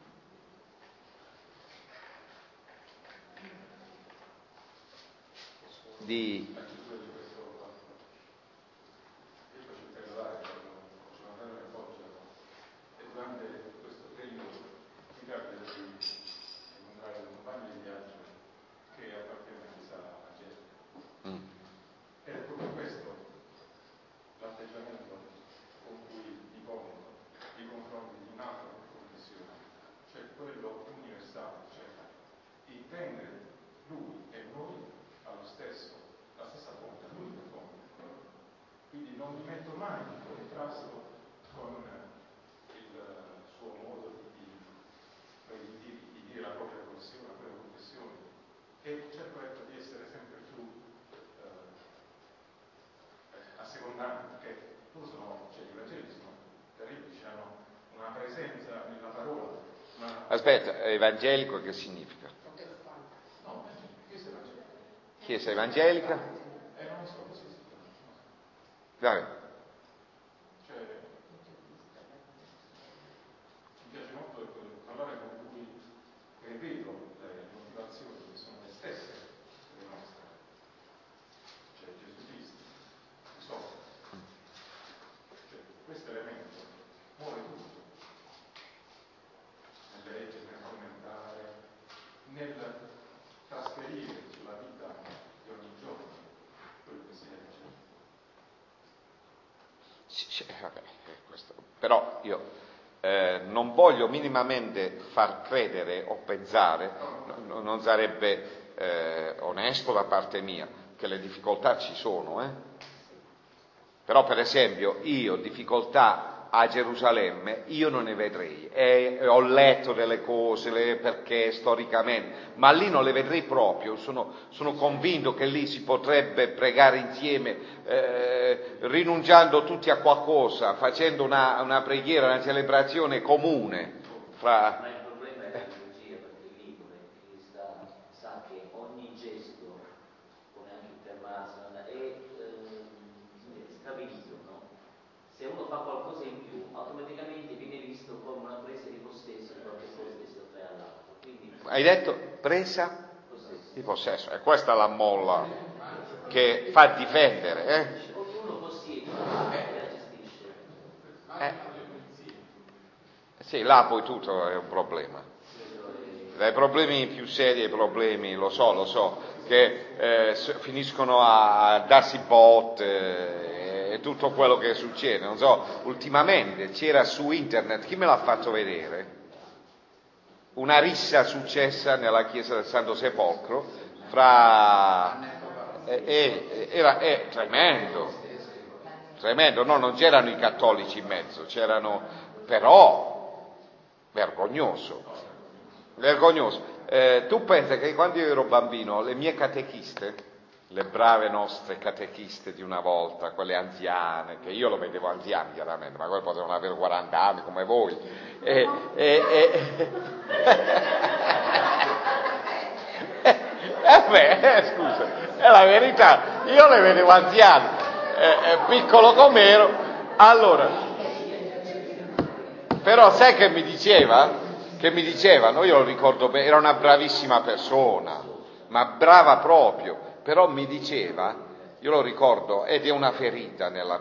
Durante questo periodo mi capita di incontrare un compagno di viaggio che appartiene alla Chiesa evangelica. Ed è proprio questo l'atteggiamento con cui mi pongo nei confronti di un'altra confessione, cioè quello universale, cioè intendere lui e noi alla stessa fonte, l'unica fonte. Quindi non mi metto mai in contrasto con il suo modo di dire la propria confessione, la propria confessione, e cerco di essere sempre più assecondante, perché gli Vangeli sono terribili, hanno una presenza nella parola. Aspetta, evangelico che significa? No, Chiesa evangelica. Chiesa evangelica? Non so, così si chiama. Dai. Mi piace molto parlare con lui e vedo le motivazioni che sono le stesse delle nostre. Cioè Gesù Cristo, risolve. Cioè, questo elemento muove tutto. Nel leggere, nel commentare, nel trasferire sulla vita di ogni giorno quello che si legge. Vabbè, questo. Però io non voglio minimamente far credere o pensare, non sarebbe onesto da parte mia, che le difficoltà ci sono, Però per esempio io difficoltà a Gerusalemme io non ne vedrei, ho letto delle cose perché storicamente, ma lì non le vedrei proprio, sono convinto che lì si potrebbe pregare insieme, rinunciando tutti a qualcosa, facendo una preghiera, una celebrazione comune fra... Ma il problema è la liturgia, perché il libro chi sa che ogni gesto, come anche il Termason, è stabilito, no? Se uno fa qualcosa in più, automaticamente viene visto come una presa di possesso di qualche cosa che si offre all'altro. Quindi, Hai detto presa di possesso, e questa è la molla che fa difendere, ognuno possiede e la gestisce. Sì, là poi tutto è un problema. Dai problemi più seri ai problemi, lo so, che finiscono a darsi botte e tutto quello che succede. Non so, ultimamente c'era su internet, chi me l'ha fatto vedere? Una rissa successa nella chiesa del Santo Sepolcro era tremendo, no, non c'erano i cattolici in mezzo, però vergognoso. Tu pensi che quando io ero bambino le mie catechiste, le brave nostre catechiste di una volta, quelle anziane, che io lo vedevo anziani chiaramente, ma quelle potevano avere 40 anni come voi, scusa, è la verità, io le vedevo anziane, piccolo com'ero, allora, però sai che mi dicevano, io lo ricordo bene, era una bravissima persona, ma brava proprio, però mi diceva, io lo ricordo, ed è una ferita nella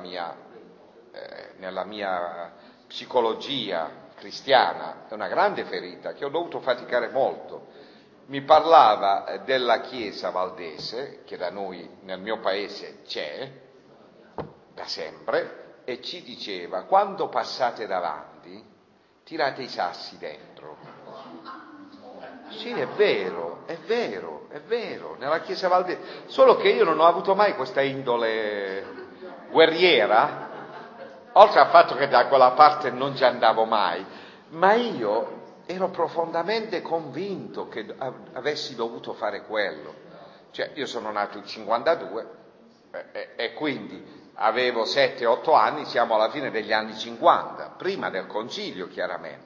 mia psicologia cristiana, è una grande ferita che ho dovuto faticare molto. Mi parlava della chiesa valdese, che da noi nel mio paese c'è, da sempre, e ci diceva, quando passate davanti, tirate i sassi dentro. Sì, è vero, nella chiesa valdese, solo che io non ho avuto mai questa indole guerriera, oltre al fatto che da quella parte non ci andavo mai, ma io ero profondamente convinto che avessi dovuto fare quello. Cioè, io sono nato nel 52 e quindi avevo 7-8 anni, siamo alla fine degli anni 50, prima del concilio chiaramente.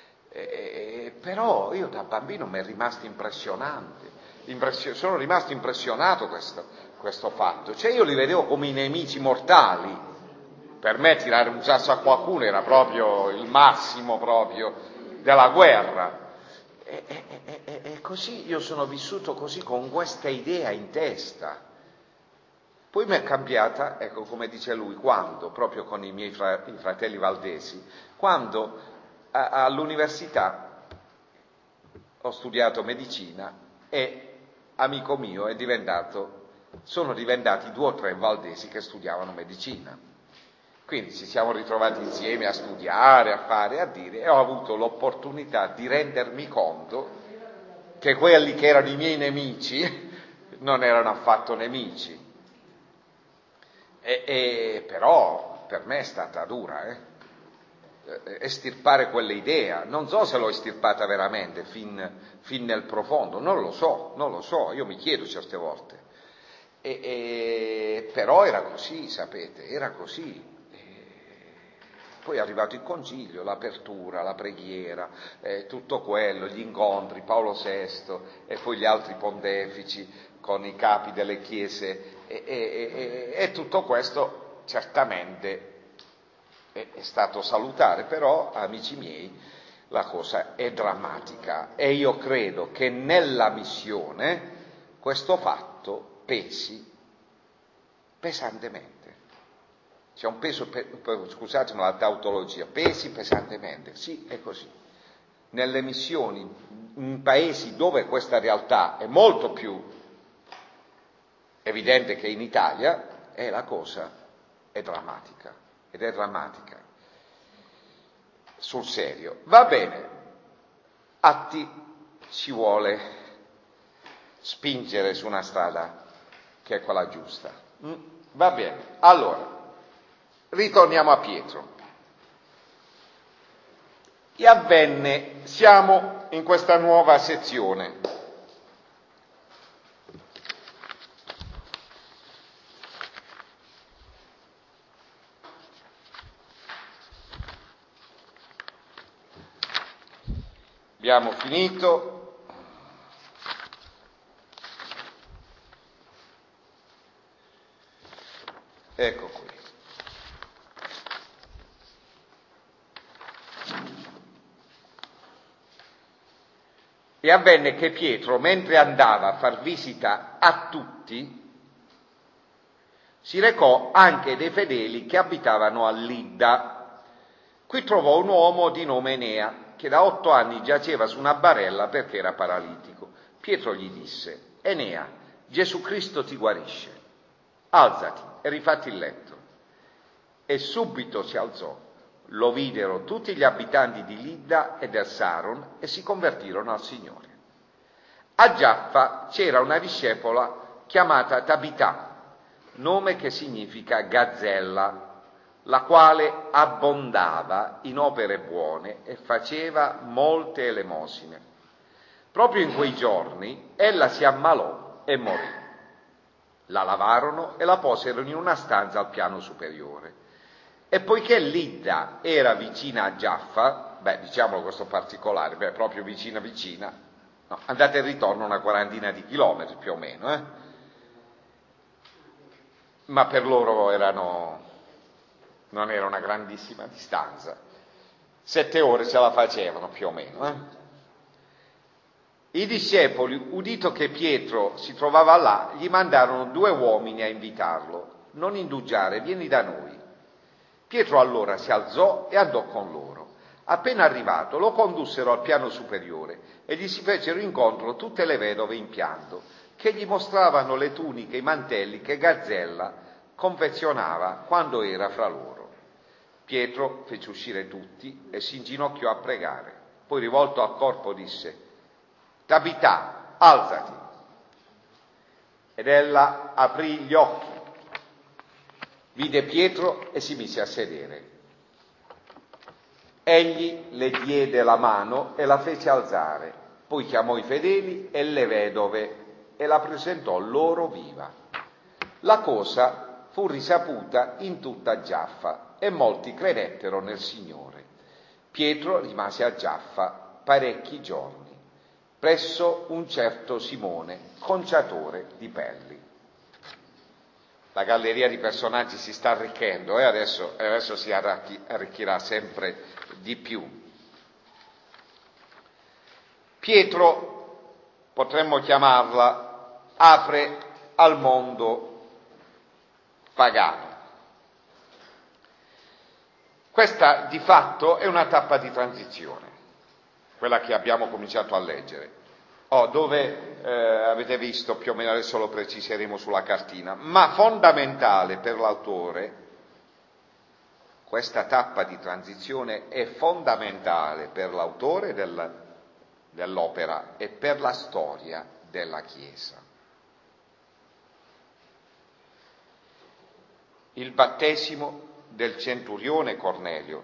Però io da bambino mi è rimasto impressionante, sono rimasto impressionato questo fatto. Cioè io li vedevo come i nemici mortali. Per me tirare un sasso a qualcuno era proprio il massimo proprio della guerra. E così io sono vissuto così con questa idea in testa. Poi mi è cambiata, ecco come dice lui, quando, proprio con i miei i fratelli valdesi, quando all'università ho studiato medicina e amico mio sono diventati 2 o 3 valdesi che studiavano medicina. Quindi ci siamo ritrovati insieme a studiare, a fare, a dire, e ho avuto l'opportunità di rendermi conto che quelli che erano i miei nemici non erano affatto nemici. Però per me è stata dura, estirpare quell'idea. Non so se l'ho estirpata veramente fin nel profondo, non lo so, io mi chiedo certe volte. Però era così, sapete, era così. Poi è arrivato il concilio, l'apertura, la preghiera, tutto quello, gli incontri, Paolo VI e poi gli altri pontefici con i capi delle chiese e tutto questo certamente è stato salutare, però amici miei la cosa è drammatica e io credo che nella missione questo fatto pesi pesantemente. C'è un peso, scusatemi la tautologia, pesi pesantemente, sì, è così. Nelle missioni, in paesi dove questa realtà è molto più evidente che in Italia, la cosa è drammatica, ed è drammatica. sul serio. Va bene, Atti ci vuole spingere su una strada che è quella giusta. Va bene, allora, ritorniamo a Pietro. E avvenne, siamo in questa nuova sezione. Abbiamo finito. Ecco qui. E avvenne che Pietro, mentre andava a far visita a tutti, si recò anche dei fedeli che abitavano a Lidda. Qui trovò un uomo di nome Enea, che da 8 anni giaceva su una barella perché era paralitico. Pietro gli disse: Enea, Gesù Cristo ti guarisce. Alzati e rifatti il letto. E subito si alzò. Lo videro tutti gli abitanti di Lidda e del Saron e si convertirono al Signore. A Giaffa c'era una discepola chiamata Tabità, nome che significa gazzella, la quale abbondava in opere buone e faceva molte elemosine. Proprio in quei giorni ella si ammalò e morì. La lavarono e la posero in una stanza al piano superiore. E poiché Lidda era vicina a Giaffa, diciamolo questo particolare, proprio vicina, no, andate e ritorno una 40 di chilometri più o meno, ma per loro non era una grandissima distanza, 7 ore ce la facevano più o meno. I discepoli, udito che Pietro si trovava là, gli mandarono 2 uomini a invitarlo: non indugiare, vieni da noi. Pietro allora si alzò e andò con loro. Appena arrivato lo condussero al piano superiore e gli si fecero incontro tutte le vedove in pianto, che gli mostravano le tuniche e i mantelli che Gazzella confezionava quando era fra loro. Pietro fece uscire tutti e si inginocchiò a pregare. Poi, rivolto al corpo, disse: Tabità, alzati. Ed ella aprì gli occhi, vide Pietro e si mise a sedere. Egli le diede la mano e la fece alzare, poi chiamò i fedeli e le vedove e la presentò loro viva. La cosa fu risaputa in tutta Giaffa e molti credettero nel Signore. Pietro rimase a Giaffa parecchi giorni, presso un certo Simone, conciatore di pelli. La galleria di personaggi si sta arricchendo e adesso si arricchirà sempre di più. Pietro, potremmo chiamarla, apre al mondo pagano. Questa di fatto è una tappa di transizione, quella che abbiamo cominciato a leggere. Dove avete visto, più o meno adesso lo preciseremo sulla cartina, ma fondamentale per l'autore, questa tappa di transizione è fondamentale per l'autore dell'opera e per la storia della Chiesa. Il battesimo del centurione Cornelio,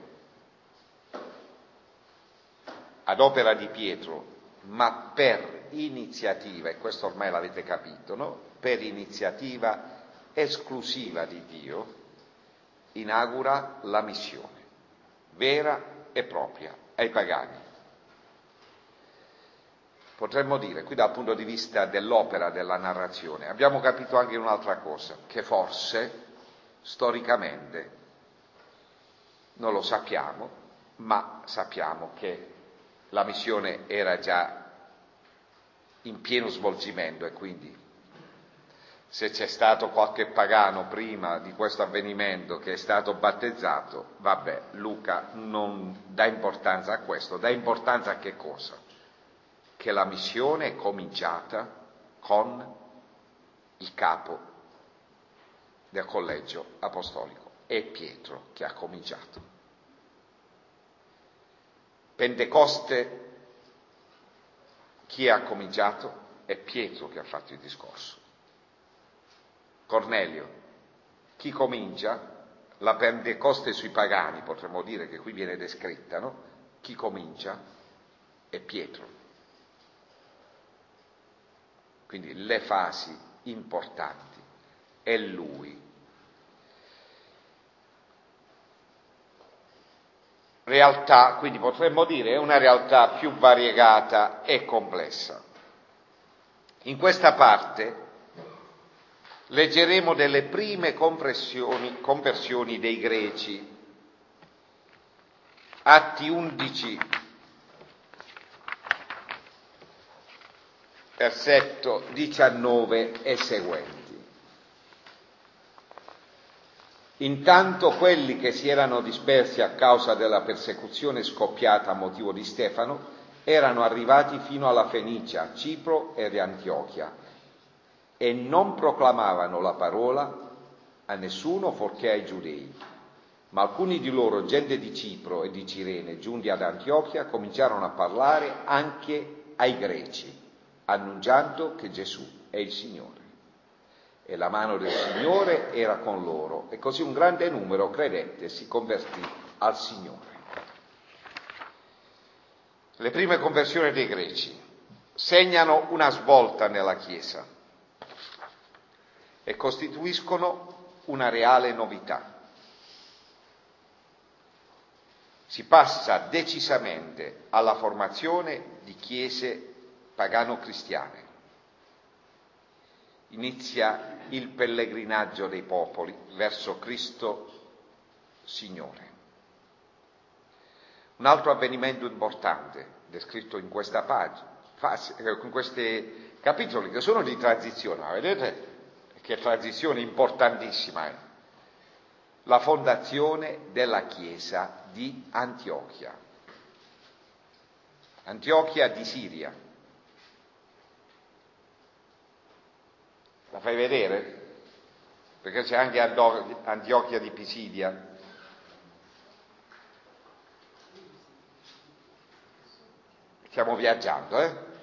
ad opera di Pietro, ma per iniziativa, e questo ormai l'avete capito, no? Per iniziativa esclusiva di Dio, inaugura la missione vera e propria ai pagani. Potremmo dire, qui dal punto di vista dell'opera, della narrazione, abbiamo capito anche un'altra cosa, che forse storicamente non lo sappiamo, ma sappiamo che la missione era già in pieno svolgimento e quindi se c'è stato qualche pagano prima di questo avvenimento che è stato battezzato, Luca non dà importanza a questo, dà importanza a che cosa? Che la missione è cominciata con il capo del collegio apostolico, è Pietro che ha cominciato. Pentecoste, chi ha cominciato? È Pietro che ha fatto il discorso. Cornelio, chi comincia? La Pentecoste sui pagani, potremmo dire che qui viene descritta, no? Chi comincia? È Pietro. Quindi le fasi importanti è lui. Realtà, quindi potremmo dire, è una realtà più variegata e complessa. In questa parte leggeremo delle prime conversioni dei greci, Atti 11, versetto 19 e seguenti. Intanto quelli che si erano dispersi a causa della persecuzione scoppiata a motivo di Stefano erano arrivati fino alla Fenicia, Cipro e Antiochia e non proclamavano la parola a nessuno fuorché ai giudei. Ma alcuni di loro, gente di Cipro e di Cirene, giunti ad Antiochia, cominciarono a parlare anche ai greci, annunciando che Gesù è il Signore. E la mano del Signore era con loro, e così un grande numero credette e si convertì al Signore. Le prime conversioni dei greci segnano una svolta nella Chiesa e costituiscono una reale novità. Si passa decisamente alla formazione di chiese pagano-cristiane. Inizia il pellegrinaggio dei popoli verso Cristo Signore. Un altro avvenimento importante descritto in questa in questi capitoli che sono di transizione, ma vedete che transizione importantissima è? La fondazione della Chiesa di Antiochia. Antiochia di Siria. La fai vedere? Perché c'è anche Antiochia di Pisidia. Stiamo viaggiando,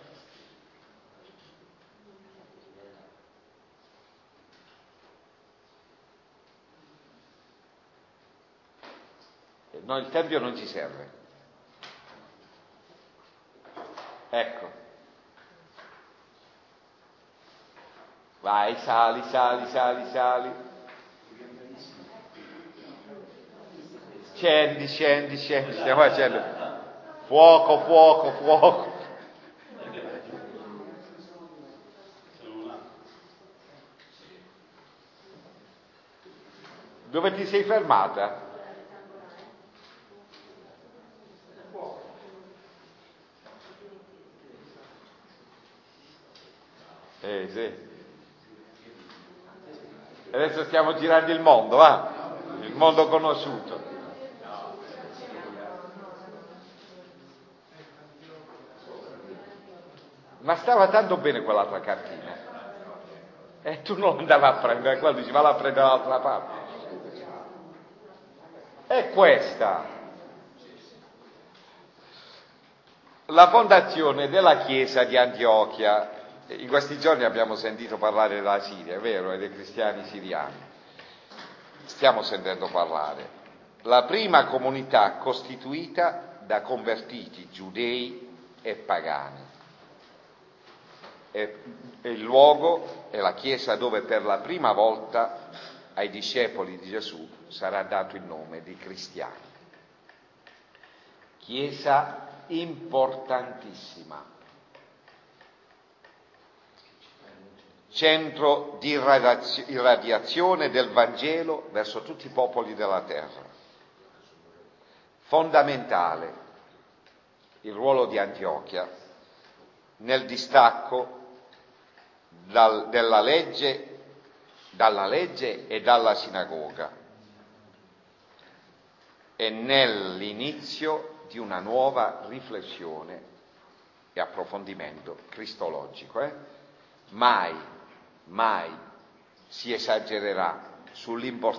No, il tempio non ci serve. Ecco. Vai, sali. Scendi, stiamo facendo. Fuoco. Dove ti sei fermata? Sì. Adesso stiamo girando il mondo, va? Il mondo conosciuto. Ma stava tanto bene quell'altra cartina. E tu non andavi a prendere, quello dici, vado a prendere dall'altra parte. È questa. La fondazione della Chiesa di Antiochia. In questi giorni abbiamo sentito parlare della Siria, è vero, e dei cristiani siriani. Stiamo sentendo parlare. La prima comunità costituita da convertiti giudei e pagani. È il luogo, è la Chiesa dove per la prima volta ai discepoli di Gesù sarà dato il nome di cristiani. Chiesa importantissima. Centro di irradiazione del Vangelo verso tutti i popoli della terra. Fondamentale il ruolo di Antiochia nel distacco dalla legge e dalla sinagoga e nell'inizio di una nuova riflessione e approfondimento cristologico. Mai si esagererà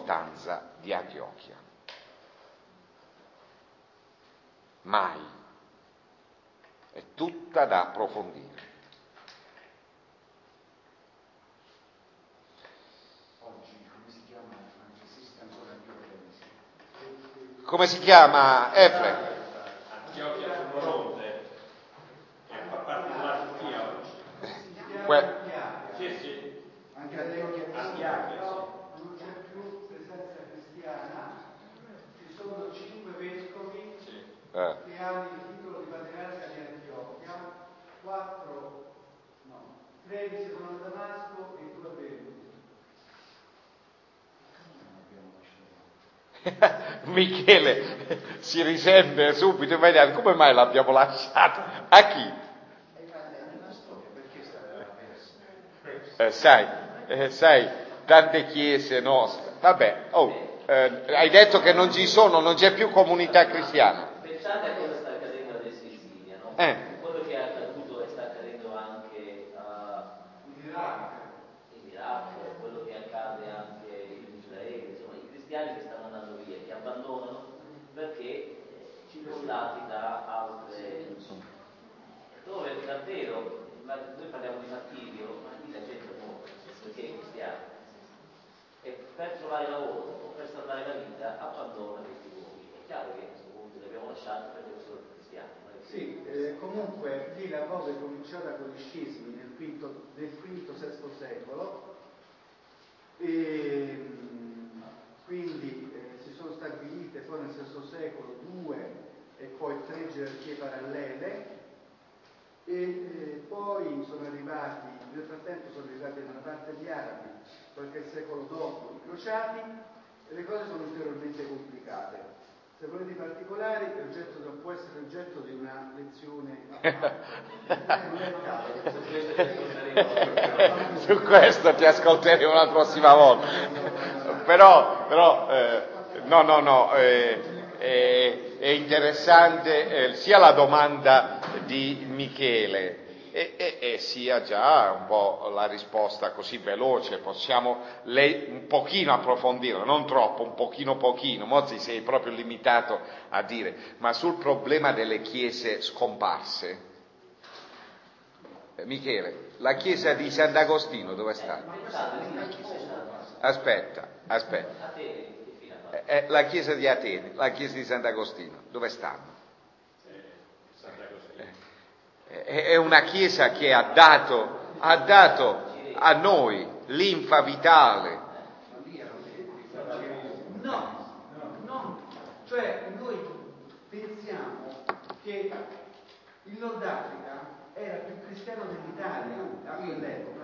sull'importanza di Antiochia. Mai. tutta da approfondire. Come si chiama, Efre? Antiochia sul Monte, che fa parte della Turchia oggi. Sì. Anche Antiochia, Antiochia, non c'è più presenza cristiana, ci sono 5 vescovi che hanno il titolo di patriarca di Antiochia, 13 sono a Damasco e 2 a Beirut. Michele si risente subito immediato, come mai l'abbiamo lasciato? A chi? Sai, tante chiese nostre, vabbè, hai detto che non c'è più comunità cristiana. Pensate a cosa sta accadendo ad Sicilia, no? Quello che è accaduto e sta accadendo anche in Iraq, quello che accade anche in Israele, insomma i cristiani che stanno andando via, che abbandonano perché circondati da altre, dove davvero noi parliamo di martirio, ma lì la gente muore perché è cristiano e per trovare lavoro o per salvare la vita abbandona questi luoghi. È chiaro che a questo punto li abbiamo lasciati perché sono cristiani. Sì, comunque lì la cosa è cominciata con gli scismi del V-VI secolo e quindi si sono stabilite poi nel VI secolo 2 e poi 3 gerarchie parallele e poi sono arrivati, nel frattempo sono arrivati da una parte gli arabi, qualche secolo dopo i crociati e le cose sono ulteriormente complicate. Se volete i particolari può essere oggetto di una lezione Su questo ti ascolteremo la prossima volta. Però è interessante sia la domanda di Michele e sia già un po' la risposta così veloce. Possiamo un pochino approfondire, non troppo, un pochino, mo ti sei proprio limitato a dire, ma sul problema delle chiese scomparse. Michele, la chiesa di Sant'Agostino dove sta? Aspetta. La chiesa di Atene, la chiesa di Sant'Agostino, dove stanno? È una chiesa che ha dato a noi linfa vitale. No, cioè noi pensiamo che il Nord Africa era più cristiano dell'Italia a quell'epoca.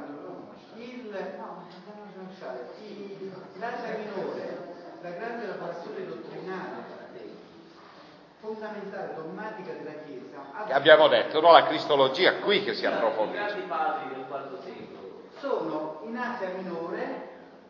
L'Asia minore, la grande elaborazione dottrinale fondamentale, dogmatica della Chiesa. Abbiamo detto, no, la cristologia qui che si approfondisce. I grandi padri del IV secolo sono in Asia minore,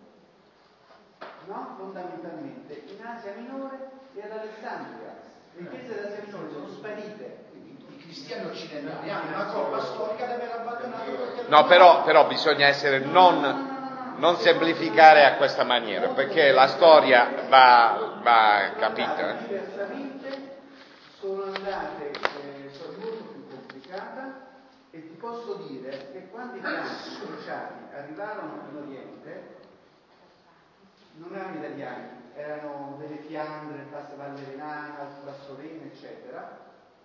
no? Fondamentalmente in Asia minore e ad Alessandria. Le chiese dell'Asia minore sono sparite. I cristiani occidentali hanno una colpa storica di aver abbandonato perché... No, però bisogna essere non semplificare a questa maniera, perché la storia va capita. Diversamente sono andate, sono molto più complicata e ti posso dire che quando i grandi crociati arrivarono in Oriente non erano italiani, erano delle Fiandre, Valle Renana, Basso Reno, eccetera.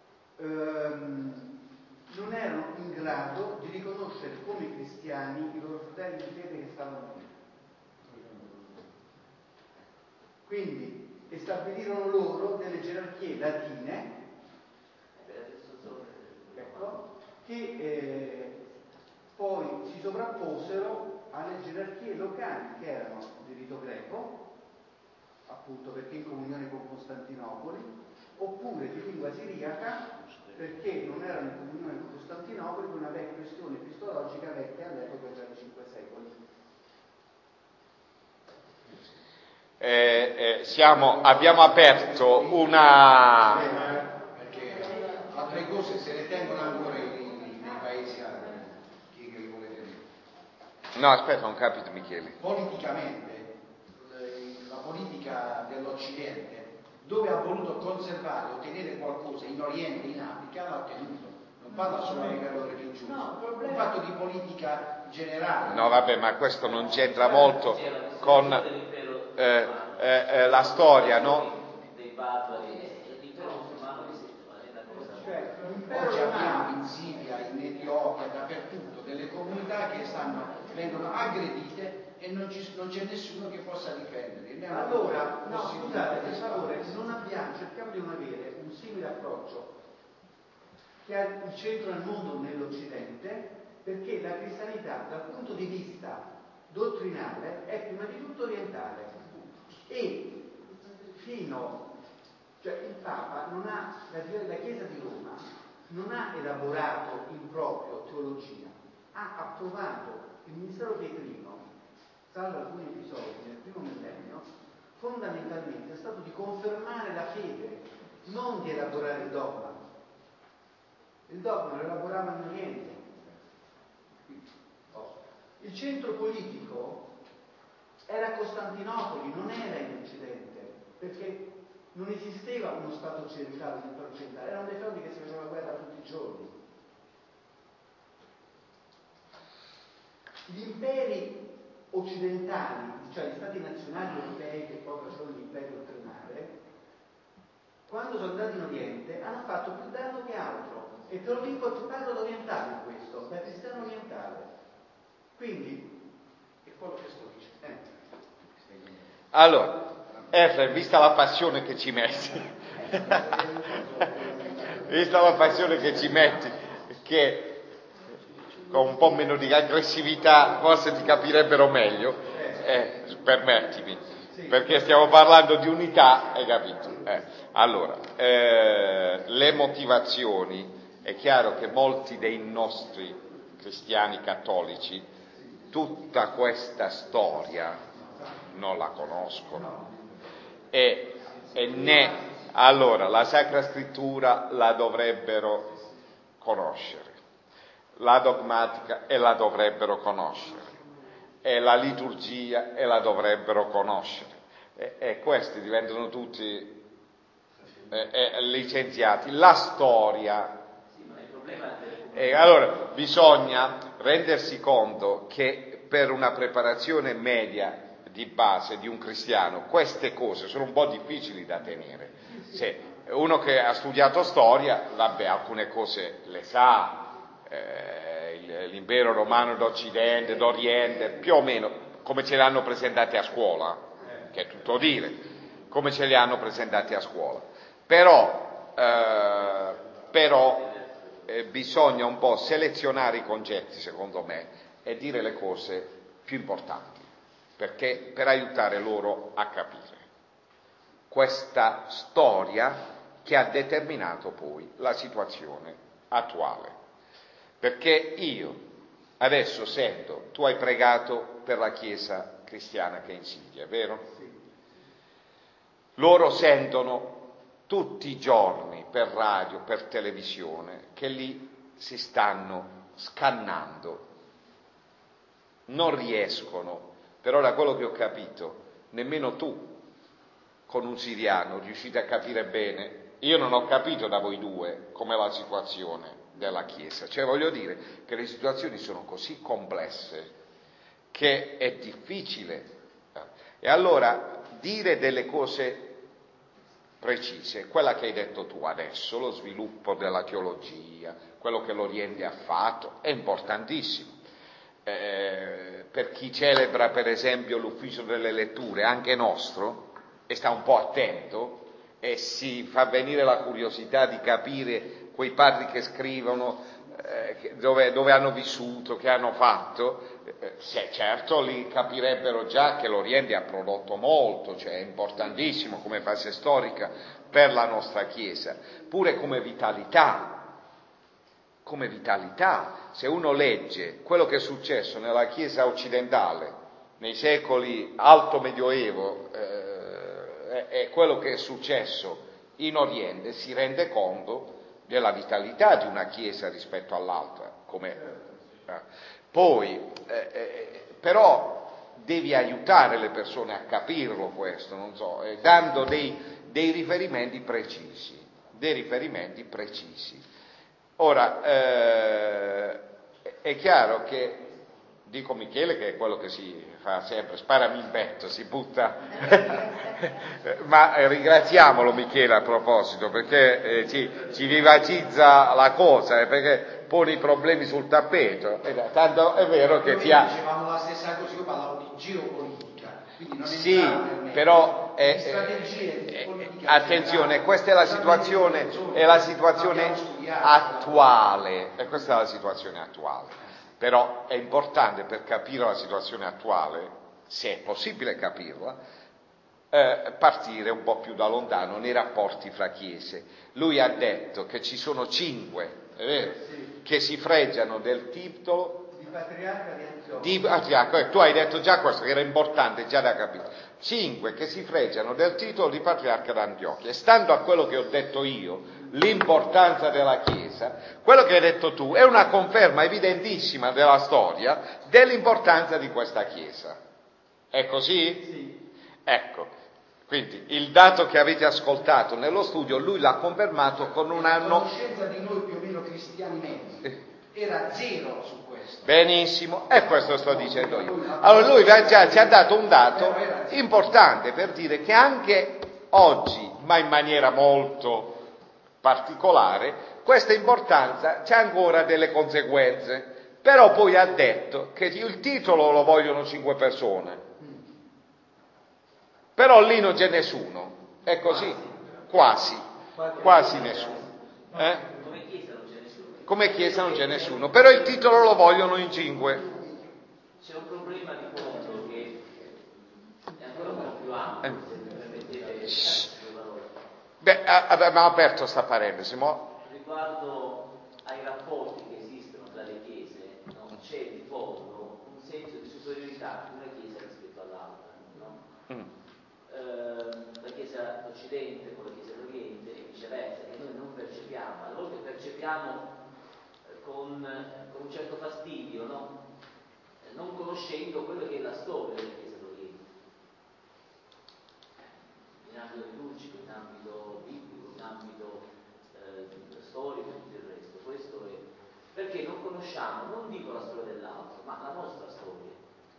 Non erano in grado di riconoscere come cristiani i loro fratelli di fede che stavano lì. Quindi stabilirono loro delle gerarchie latine, ecco, che poi si sovrapposero alle gerarchie locali che erano di rito greco, appunto perché in comunione con Costantinopoli, oppure di lingua siriaca perché non erano in comunione con Costantinopoli, con una questione cristologica vecchia all'epoca già di 5 secoli. Abbiamo aperto una... Perché altre cose se ne tengono ancora nei paesi arabi. Chi li vuole tenere? No, aspetta, non capito Michele. Politicamente, la politica dell'Occidente, dove ha voluto conservare, ottenere qualcosa in Oriente e in Africa, l'ha ottenuto. non parla solo dei livello religioso, è un fatto di politica generale. No, vabbè, ma questo non c'entra molto con la storia, no? Oggi abbiamo in Siria, in Etiopia, dappertutto, delle comunità che vengono aggredite e non c'è nessuno che possa difenderli. Allora, no, scusate, per favore, cerchiamo di non avere un simile approccio che ha il centro nel mondo nell'Occidente, perché la cristianità dal punto di vista dottrinale è prima di tutto orientale e il Papa non ha, la Chiesa di Roma non ha elaborato in proprio teologia, ha approvato il ministero pietrino, salvo alcuni episodi nel primo millennio, fondamentalmente è stato di confermare la fede, non di elaborare il dogma. Il dogma lo elaborava in Oriente. Il centro politico era a Costantinopoli, non era in Occidente, perché non esisteva uno Stato occidentale, un impero occidentale, erano dei feudi che si faceva guerra tutti i giorni. Gli imperi occidentali, cioè gli stati nazionali europei che poi facevano l'impero dottrinale, quando sono andati in Oriente hanno fatto più danno che altro. E te lo dico, ti parlo da orientale in questo, da cristiano orientale. Quindi, è quello che sto dicendo. Allora, Efrem, vista la passione che ci metti, che con un po' meno di aggressività forse ti capirebbero meglio, permettimi, perché stiamo parlando di unità, hai capito? Allora, le motivazioni, è chiaro che molti dei nostri cristiani cattolici tutta questa storia non la conoscono e allora la Sacra Scrittura la dovrebbero conoscere, la dogmatica e la dovrebbero conoscere, e la liturgia e la dovrebbero conoscere, e questi diventano tutti licenziati. La storia, e allora bisogna rendersi conto che per una preparazione media di base di un cristiano queste cose sono un po' difficili da tenere. Se uno che ha studiato storia, vabbè, alcune cose le sa, l'impero romano d'Occidente, d'Oriente, più o meno come ce le hanno presentate a scuola, che è tutto dire, come ce le hanno presentate a scuola. Però bisogna un po' selezionare i concetti, secondo me, e dire le cose più importanti, perché per aiutare loro a capire questa storia che ha determinato poi la situazione attuale. Perché io adesso sento, tu hai pregato per la Chiesa cristiana che è in Siria, vero? Sì. Loro sentono tutti i giorni per radio, per televisione, che lì si stanno scannando. Non riescono, però da quello che ho capito, nemmeno tu con un siriano riuscite a capire bene. Io non ho capito da voi due com'è la situazione della Chiesa, cioè voglio dire che le situazioni sono così complesse che è difficile. E allora dire delle cose precise, quella che hai detto tu adesso, lo sviluppo della teologia, quello che l'Oriente ha fatto, è importantissimo. Per chi celebra per esempio l'ufficio delle letture, anche nostro, e sta un po' attento e si fa venire la curiosità di capire quei padri che scrivono, dove hanno vissuto, che hanno fatto, certo li capirebbero già che l'Oriente ha prodotto molto, cioè è importantissimo come fase storica per la nostra Chiesa, pure come vitalità. Se uno legge quello che è successo nella Chiesa occidentale nei secoli alto medioevo e quello che è successo in Oriente, si rende conto della vitalità di una Chiesa rispetto all'altra. Poi, però, devi aiutare le persone a capirlo questo, non so, dando dei riferimenti precisi. Ora, è chiaro che, dico Michele che è quello che si fa sempre, sparami in petto, si butta, ma ringraziamolo Michele a proposito, perché ci vivacizza la cosa, perché pone i problemi sul tappeto, tanto è vero che ti ha... Dicevamo la stessa cosa, io parlavo di geopolitica, quindi non sì, però attenzione, questa è la situazione attuale, e questa è la situazione attuale. Però è importante, per capire la situazione attuale, se è possibile capirla, partire un po' più da lontano nei rapporti fra chiese. Lui ha detto che ci sono 5, è vero, che si fregiano del titolo di patriarca di Antiochia. Di patriarca, tu hai detto già questo, che era importante già da capire. 5 che si fregiano del titolo di patriarca d'Antiochia. E stando a quello che ho detto io, l'importanza della Chiesa, quello che hai detto tu è una conferma evidentissima della storia dell'importanza di questa Chiesa. È così? Sì. Ecco, quindi il dato che avete ascoltato nello studio, lui l'ha confermato con una... La conoscenza di noi più o meno cristiani medi era zero su questo. Benissimo, e questo sto dicendo io. Allora lui già ci ha dato un dato importante per dire che anche oggi, ma in maniera molto particolare, questa importanza c'ha ancora delle conseguenze. Però poi ha detto che il titolo lo vogliono 5 persone, però lì non c'è nessuno, è così? Quasi nessuno. Come Chiesa non c'è nessuno, però il titolo lo vogliono in 5. C'è un problema di fondo che è ancora un po' più ampio, se mi permettete due parole. Beh, abbiamo aperto sta parentesi, Riguardo ai rapporti che esistono tra le chiese, no? C'è di fondo un senso di superiorità di una chiesa rispetto all'altra, no? La chiesa d'Occidente con la chiesa d'Oriente e viceversa, che noi non percepiamo, a volte percepiamo con un certo fastidio, no? Non conoscendo quello che è la storia della Chiesa d'Oriente, in ambito liturgico, in ambito biblico, in ambito storico e tutto il resto. Questo è perché non conosciamo, non dico la storia dell'altro, ma la nostra storia.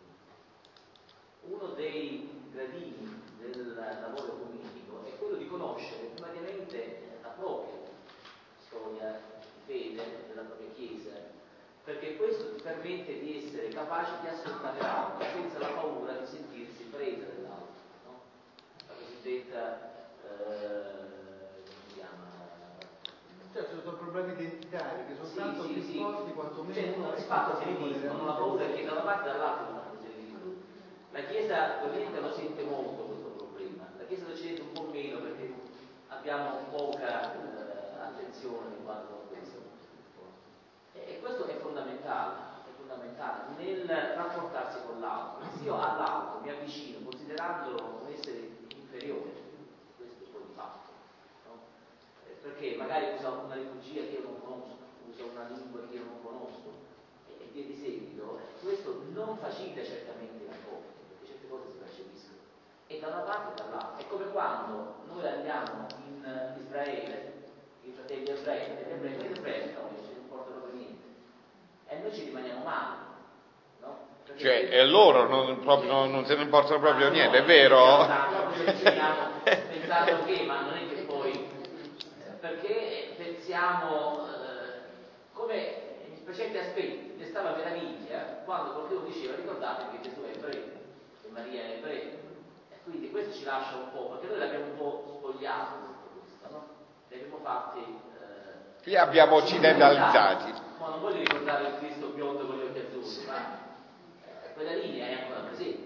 Uno dei gradini del lavoro ecuménico è quello di conoscere primariamente la propria storia di fede della propria Chiesa, perché questo ti permette di essere capace di ascoltare l'altro senza la paura di sentirsi presa dell'altro, no? La cosiddetta come si chiama? Certo, sono problemi identitari che sono tanto più forti quanto meno non si fa proselitismo, non la paura che da una parte e dall'altra si fa proselitismo. La Chiesa d'Oriente lo sente molto questo problema, la Chiesa d'Occidente un po' meno, perché abbiamo poca attenzione riguardo a questo. E questo è fondamentale nel rapportarsi con l'altro. Se io all'altro mi avvicino considerandolo un essere inferiore, questo è poi di fatto, no? Perché magari usa una liturgia che io non conosco, usa una lingua che io non conosco, e via di seguito, questo non facilita certamente i rapporti, perché certe cose si percepiscono. E da una parte e dall'altra. È come quando noi andiamo in Israele, i fratelli ebrei, quelli ebrei non importa proprio niente, e noi ci rimaniamo male, no? Cioè, e loro non se ne importano proprio niente, è vero? Pensando che, ma non è che poi, perché pensiamo come per certi aspetti mi stava meraviglia quando qualcuno diceva ricordatevi che Gesù è ebreo, che Maria è ebrea, e quindi questo ci lascia un po', perché noi l'abbiamo un po' spogliato tutto questo, no? Li abbiamo fatti li abbiamo occidentalizzati. Ma non voglio ricordare il Cristo biondo con gli occhi azzurri, ma quella linea è ancora presente.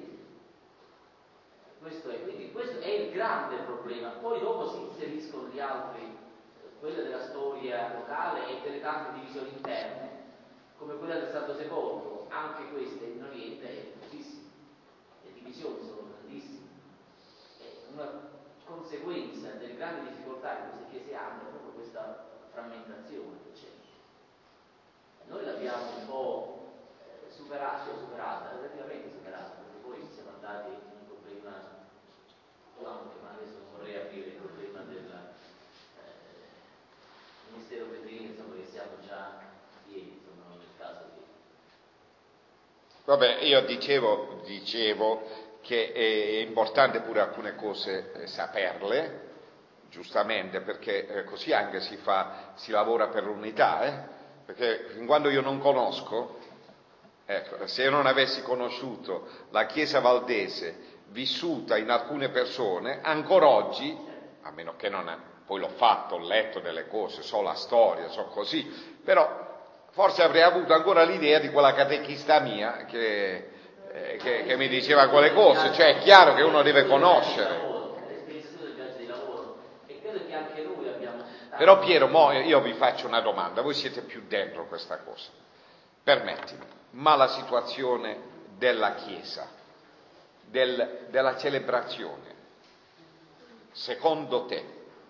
Quindi questo è il grande problema. Poi dopo si inseriscono gli altri, quella della storia locale e delle tante divisioni interne, come quella del Santo Sepolcro. Anche queste in Oriente è diffusissima. Le divisioni sono grandissime. È una conseguenza delle grandi difficoltà che queste chiese hanno è proprio questa frammentazione che c'è. Noi l'abbiamo un po' superata, relativamente superata, perché poi siamo andati in un problema più ampio, ma adesso non vorrei aprire il problema del Ministero Pedrini, insomma, che siamo già Vabbè, io dicevo che è importante pure alcune cose saperle, giustamente, perché così anche si lavora per l'unità, perché fin quando io non conosco, se io non avessi conosciuto la Chiesa valdese vissuta in alcune persone, ancora oggi, a meno che poi l'ho fatto, ho letto delle cose, so la storia, so così, però forse avrei avuto ancora l'idea di quella catechista mia che mi diceva quelle cose, cioè è chiaro che uno deve conoscere. Però Piero, io vi faccio una domanda, voi siete più dentro questa cosa, permettimi, ma la situazione della Chiesa, della celebrazione, secondo te,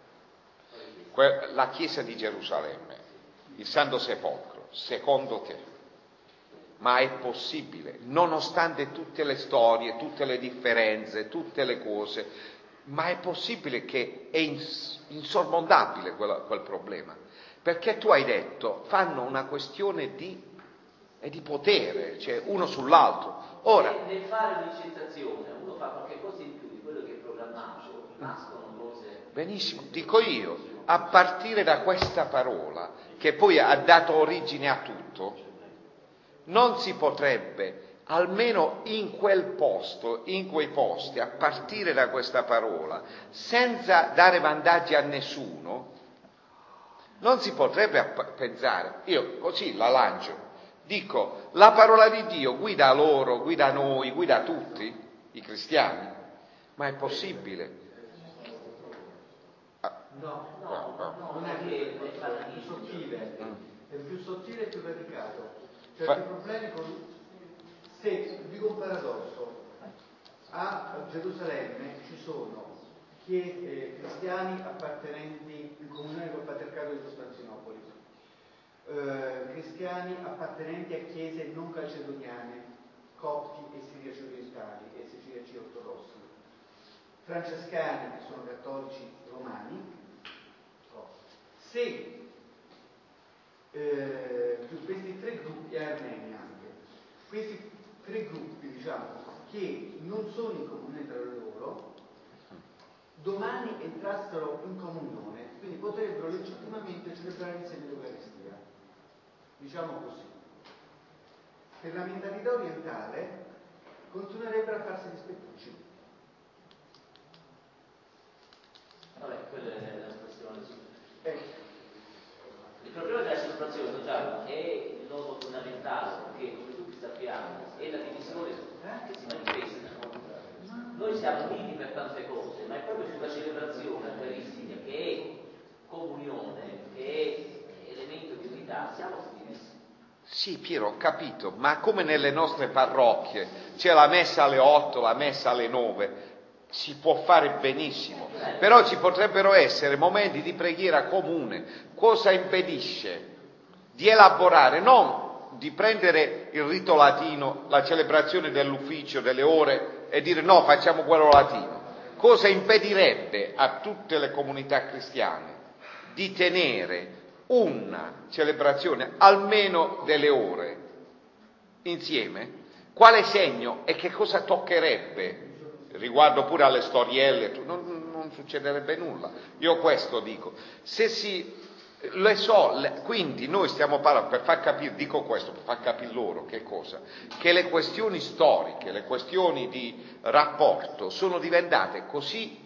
la Chiesa di Gerusalemme, il Santo Sepolcro, secondo te, ma è possibile, nonostante tutte le storie, tutte le differenze, tutte le cose, ma è possibile che è insormontabile quel problema? Perché tu hai detto, fanno una questione di potere, cioè uno sull'altro. Ora, nel fare un'incettazione, uno fa qualche cosa in più di quello che è programmato, nascono cose... Benissimo, dico io, a partire da questa parola, che poi ha dato origine a tutto, non si potrebbe, almeno in quel posto, in quei posti, a partire da questa parola, senza dare vantaggi a nessuno, non si potrebbe pensare, io così la lancio, dico, la parola di Dio guida loro, guida noi, guida tutti, i cristiani, ma è possibile? No, non è più sottile, è più sottile e più radicato. Certi problemi se dico un paradosso, a Gerusalemme ci sono cristiani appartenenti in comunione col patriarcato di Costantinopoli, cristiani appartenenti a chiese non calcedoniane, copti e siriaci orientali e siciliaci ortodossi, francescani che sono cattolici romani. Se questi tre gruppi, armeni anche, questi tre gruppi, diciamo, che non sono in comunione tra loro, domani entrassero in comunione, quindi potrebbero legittimamente celebrare insieme l'Eucaristia, diciamo così. Per la mentalità orientale continuerebbero a farsi dispettucci. Vabbè, quella è la questione. Il problema della celebrazione sociale è il nodo fondamentale, perché come tutti sappiamo è la divisione che si manifesta. Noi siamo uniti per tante cose, ma è proprio sulla celebrazione eucaristica, che è comunione, che è elemento di unità, siamo divisi. Sì, Piero, ho capito, ma come nelle nostre parrocchie c'è la messa alle 8, la messa alle 9, si può fare benissimo, però ci potrebbero essere momenti di preghiera comune. Cosa impedisce di elaborare, non di prendere il rito latino, la celebrazione dell'ufficio, delle ore, e dire no, facciamo quello latino? Cosa impedirebbe a tutte le comunità cristiane di tenere una celebrazione almeno delle ore insieme? Quale segno e che cosa toccherebbe? Riguardo pure alle storielle, non succederebbe nulla. Io questo dico. Quindi noi stiamo parlando, per far capire, dico questo, per far capire loro che cosa? Che le questioni storiche, le questioni di rapporto sono diventate così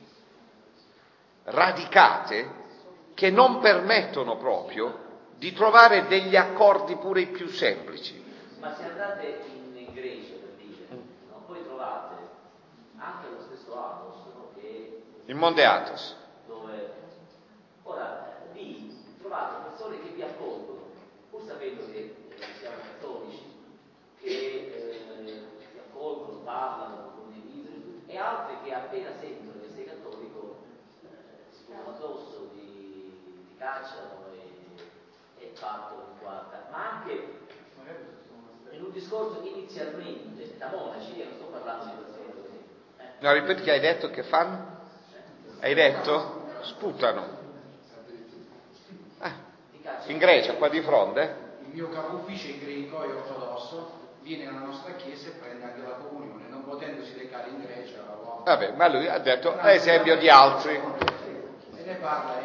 radicate che non permettono proprio di trovare degli accordi pure i più semplici. Ma se andate in Grecia, per dire, no? Poi trovate anche lo stesso Athos, no? Che il Monte Athos, dove ora lì trovate persone che vi accolgono, pur sapendo che siamo cattolici, che vi accolgono, parlano, condividono, e altri che appena sentono che sei cattolico si buttano addosso, ti cacciano e partono in quarta. Ma anche in un discorso inizialmente da monaci, io non sto parlando di persone così. No, ripeti che hai detto che fanno? Hai detto? Sputano. In Grecia, qua di fronte? Il mio capo ufficio è greco e ortodosso, viene nella nostra chiesa e prende anche la comunione, non potendosi recare in Grecia. Vabbè, ma lui ha detto l'esempio di altri. E ne parla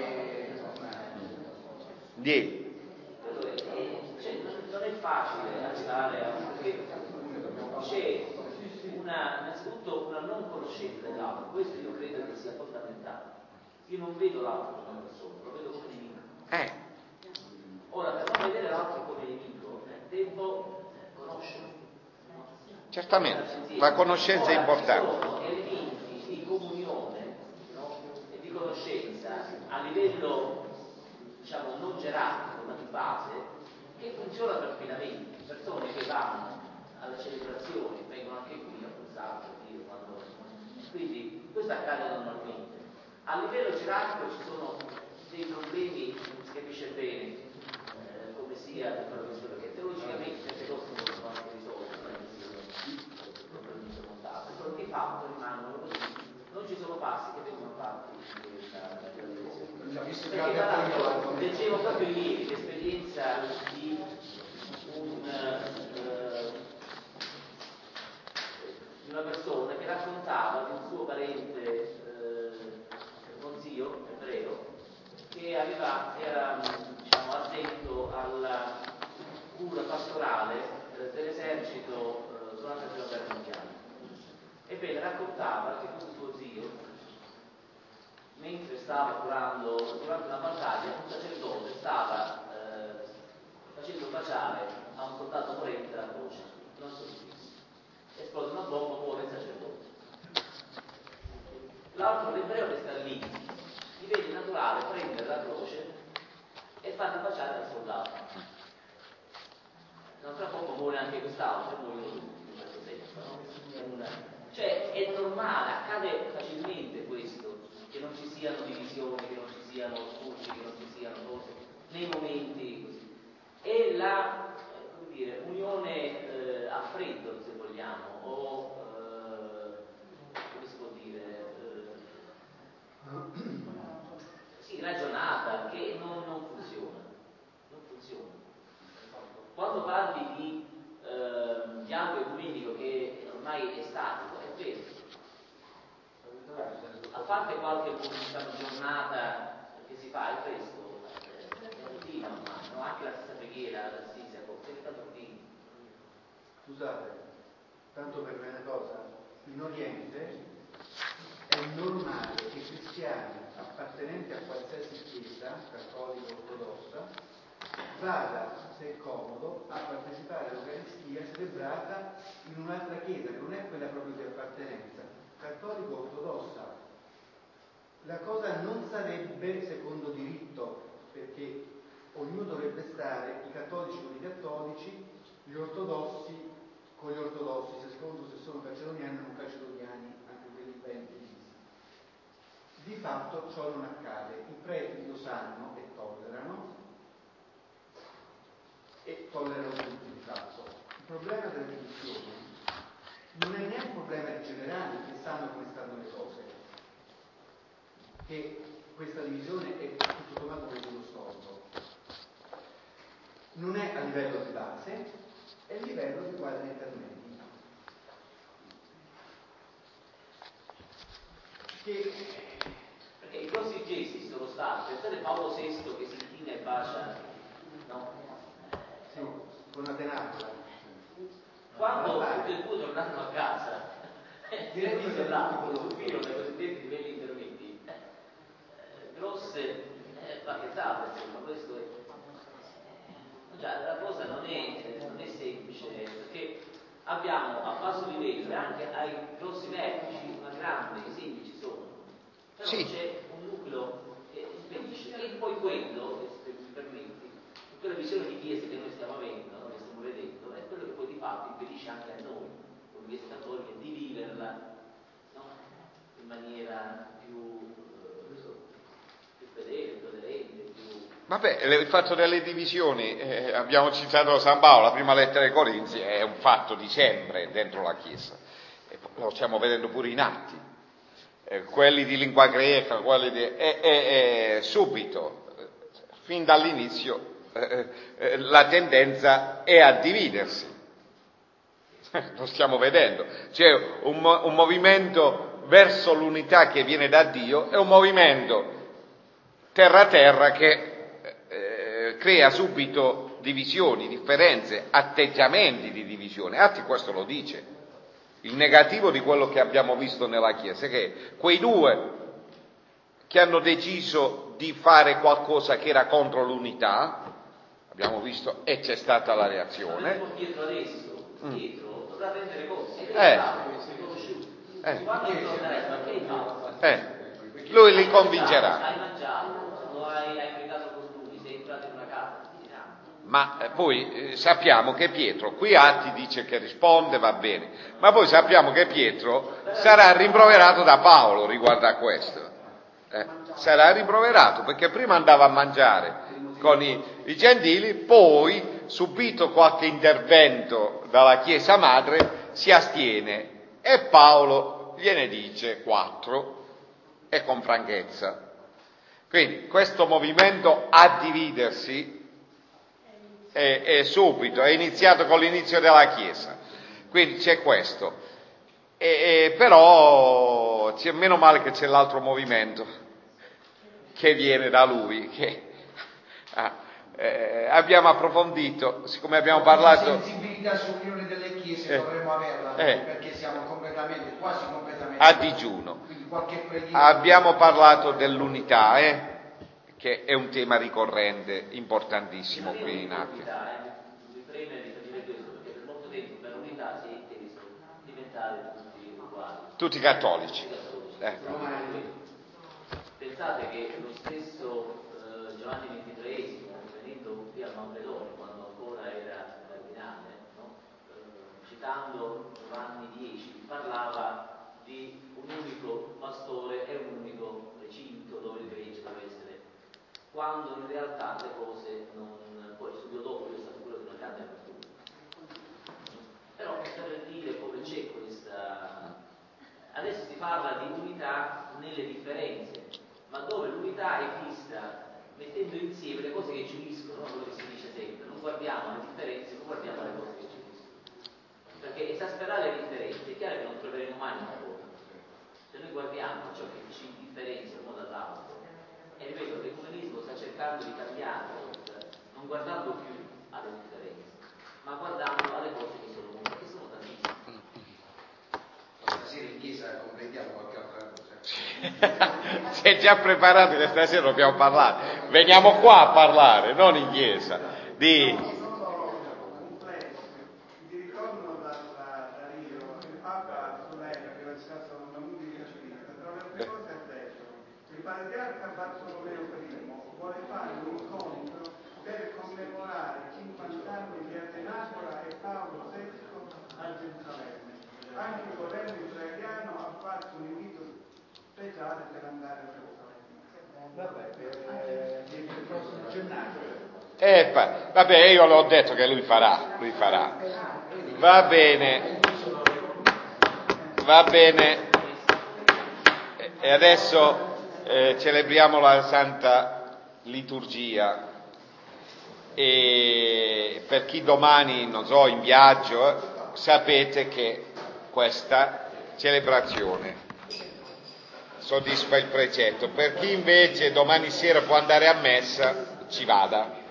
non è facile alzare perché c'è innanzitutto una non conoscenza dell'altro, questo io credo che sia fondamentale. Io non vedo l'altro come una persona, lo vedo come nemico. Ora, per non vedere l'altro come nemico, devo conoscerlo. Certamente, la conoscenza è importante. Sono elementi di comunione, no? E di conoscenza a livello, diciamo, non gerarchico, ma di base, che funziona perfettamente. Persone che vanno alle celebrazioni, vengono anche qui a pensare, quindi questo accade normalmente. A livello gerarchico ci sono dei problemi, non si capisce bene come sia perché teologicamente queste cose non sono anche risolte, problemi sormontati, però di fatto rimangono così, non ci sono passi che vengono fatti in questa direzione. Leggevo proprio ieri l'esperienza di una persona che raccontava di un suo parente, uno zio ebreo, che era diciamo, addetto alla cura pastorale dell'esercito durante la prima guerra mondiale. Ebbene, raccontava che questo suo zio, mentre stava curando durante una battaglia, un sacerdote stava facendo baciare a un soldato morente la croce, non so di esplode una bomba, muore il sacerdote. L'altro l'ebreo resta lì, gli vede naturale prendere la croce e farla baciare al soldato. Tra poco muore anche quest'altro, muoiono tutti in questo senso, no? Cioè è normale, accade facilmente questo, che non ci siano divisioni, che non ci siano sfurci, che non ci siano cose, nei momenti così. E la unione a freddo, se vogliamo, o come si può dire, sì, ragionata, che non funziona. Non funziona. Quando parli di dialogo ecumenico che ormai è statico, è vero. A parte qualche giornata che si fa, è questo, continua, no? Anche la stessa preghiera d'Assisi, è stato continua. Scusate, tanto per dire una cosa, in Oriente è normale che i cristiani appartenenti a qualsiasi chiesa, cattolica o ortodossa, vada, se è comodo, a partecipare all'Eucaristia celebrata in un'altra chiesa, che non è quella proprio di appartenenza, cattolica o ortodossa. La cosa non sarebbe secondo diritto, perché ognuno dovrebbe stare, i cattolici con i cattolici, gli ortodossi con gli ortodossi, secondo se sono calcedoniani o non calcedoniani, anche quelli ben divisi. Di fatto ciò non accade, i preti lo sanno e tollerano tutti di fatto. Il problema delle divisioni non è neanche un problema di generali che sanno come stanno le cose, che questa divisione è tutto sommato per uno storico. Non è a livello di base, è a livello di quadri intermedi. Perché i grossi gesti sono stati, pensate Paolo VI che si inchina e bacia, no? Sì, con Atenacola. Quando tutti e due tornarono a casa, diretto là, subirono i cosiddetti livelli intermedi, grosse bacchettate, insomma, questo è. Già, la cosa non è semplice, perché abbiamo a basso livello e anche ai grossi vertici una grande esempi ci sono, però sì. C'è un nucleo che impedisce, e poi quello, se mi permetti, quella visione di chiesa che noi stiamo avendo, noi stiamo vedendo, è quello che poi di fatto impedisce anche a noi, come chiesa cattolica, di viverla, no? In maniera più fedele, più aderente, più. Vabbè, il fatto delle divisioni, abbiamo citato San Paolo, la prima lettera ai Corinzi, è un fatto di sempre dentro la Chiesa, lo stiamo vedendo pure in atti, quelli di lingua greca, subito, fin dall'inizio, la tendenza è a dividersi. Lo stiamo vedendo. C'è un movimento verso l'unità che viene da Dio e un movimento terra-terra che crea subito divisioni, differenze, atteggiamenti di divisione. Atti questo lo dice. Il negativo di quello che abbiamo visto nella Chiesa, che quei due che hanno deciso di fare qualcosa che era contro l'unità, abbiamo visto, e c'è stata la reazione. Pietro adesso, Pietro dovrà rendere conto, lui li convincerà. Hai mangiato, lo hai pregato con lui, sei entrato in una casa. Ma poi sappiamo che Pietro, qui Atti dice che risponde, va bene, ma poi sappiamo che Pietro sarà rimproverato da Paolo riguardo a questo. Sarà rimproverato perché prima andava a mangiare con i gentili, poi subito qualche intervento dalla Chiesa Madre si astiene e Paolo gliene dice 4 e con franchezza. Quindi questo movimento a dividersi è subito, è iniziato con l'inizio della Chiesa, quindi c'è questo, però c'è meno male che c'è l'altro movimento che viene da lui, che abbiamo approfondito, siccome abbiamo parlato. La sensibilità sull'unione delle Chiese dovremmo averla, perché siamo quasi completamente a digiuno. Quindi qualche preghiera. Abbiamo parlato dell'unità, che è un tema ricorrente, importantissimo qui in Atti. Mi preme ribadire questo, perché per molto tempo per l'unità si è inteso diventare tutti uguali. Tutti cattolici. Pensate che lo stesso Giovanni XXIII, venendo qui a Mambrelone, quando ancora era cardinale, no? Citando Giovanni X, parlava di un unico pastore e un unico recinto dove il gregge deve essere, quando in realtà le cose non. Poi subito dopo lui è stato quello che non cambia per tutti. Però per dire come c'è questa. Adesso si parla di unità nelle differenze, ma dove l'unità è vista mettendo insieme le cose che ci uniscono, non quello che si dice sempre, non guardiamo le differenze, non guardiamo le cose che ci uniscono. Perché esasperare le differenze è chiaro che non troveremo mai una cosa. Se noi guardiamo ciò che ci differenzia l'uno dall'altro, e ripeto, l'ecumenismo sta cercando di cambiare, non guardando più alle differenze, ma guardando alle cose che sono uniche, che sono tantissime. Stasera in chiesa comprendiamo qualche altra cosa. Si è già preparato che stasera dobbiamo parlare. Veniamo qua a parlare, non in chiesa. Ti ricordo da Rio, il Papa Solera, che era stato una modificazione, tra le altre cose ha detto che il patriarca Bartolomeo I vuole fare un incontro per commemorare 50 anni di Atenapora e Paolo VI a Gerusalemme. Anche il governo israeliano ha fatto un invito speciale per andare a Gerusalemme. Vabbè, per il prossimo gennaio. Vabbè, io l'ho detto che lui farà. Va bene. E adesso celebriamo la Santa Liturgia. E per chi domani, non so, in viaggio, sapete che questa celebrazione soddisfa il precetto. Per chi invece domani sera può andare a messa, ci vada.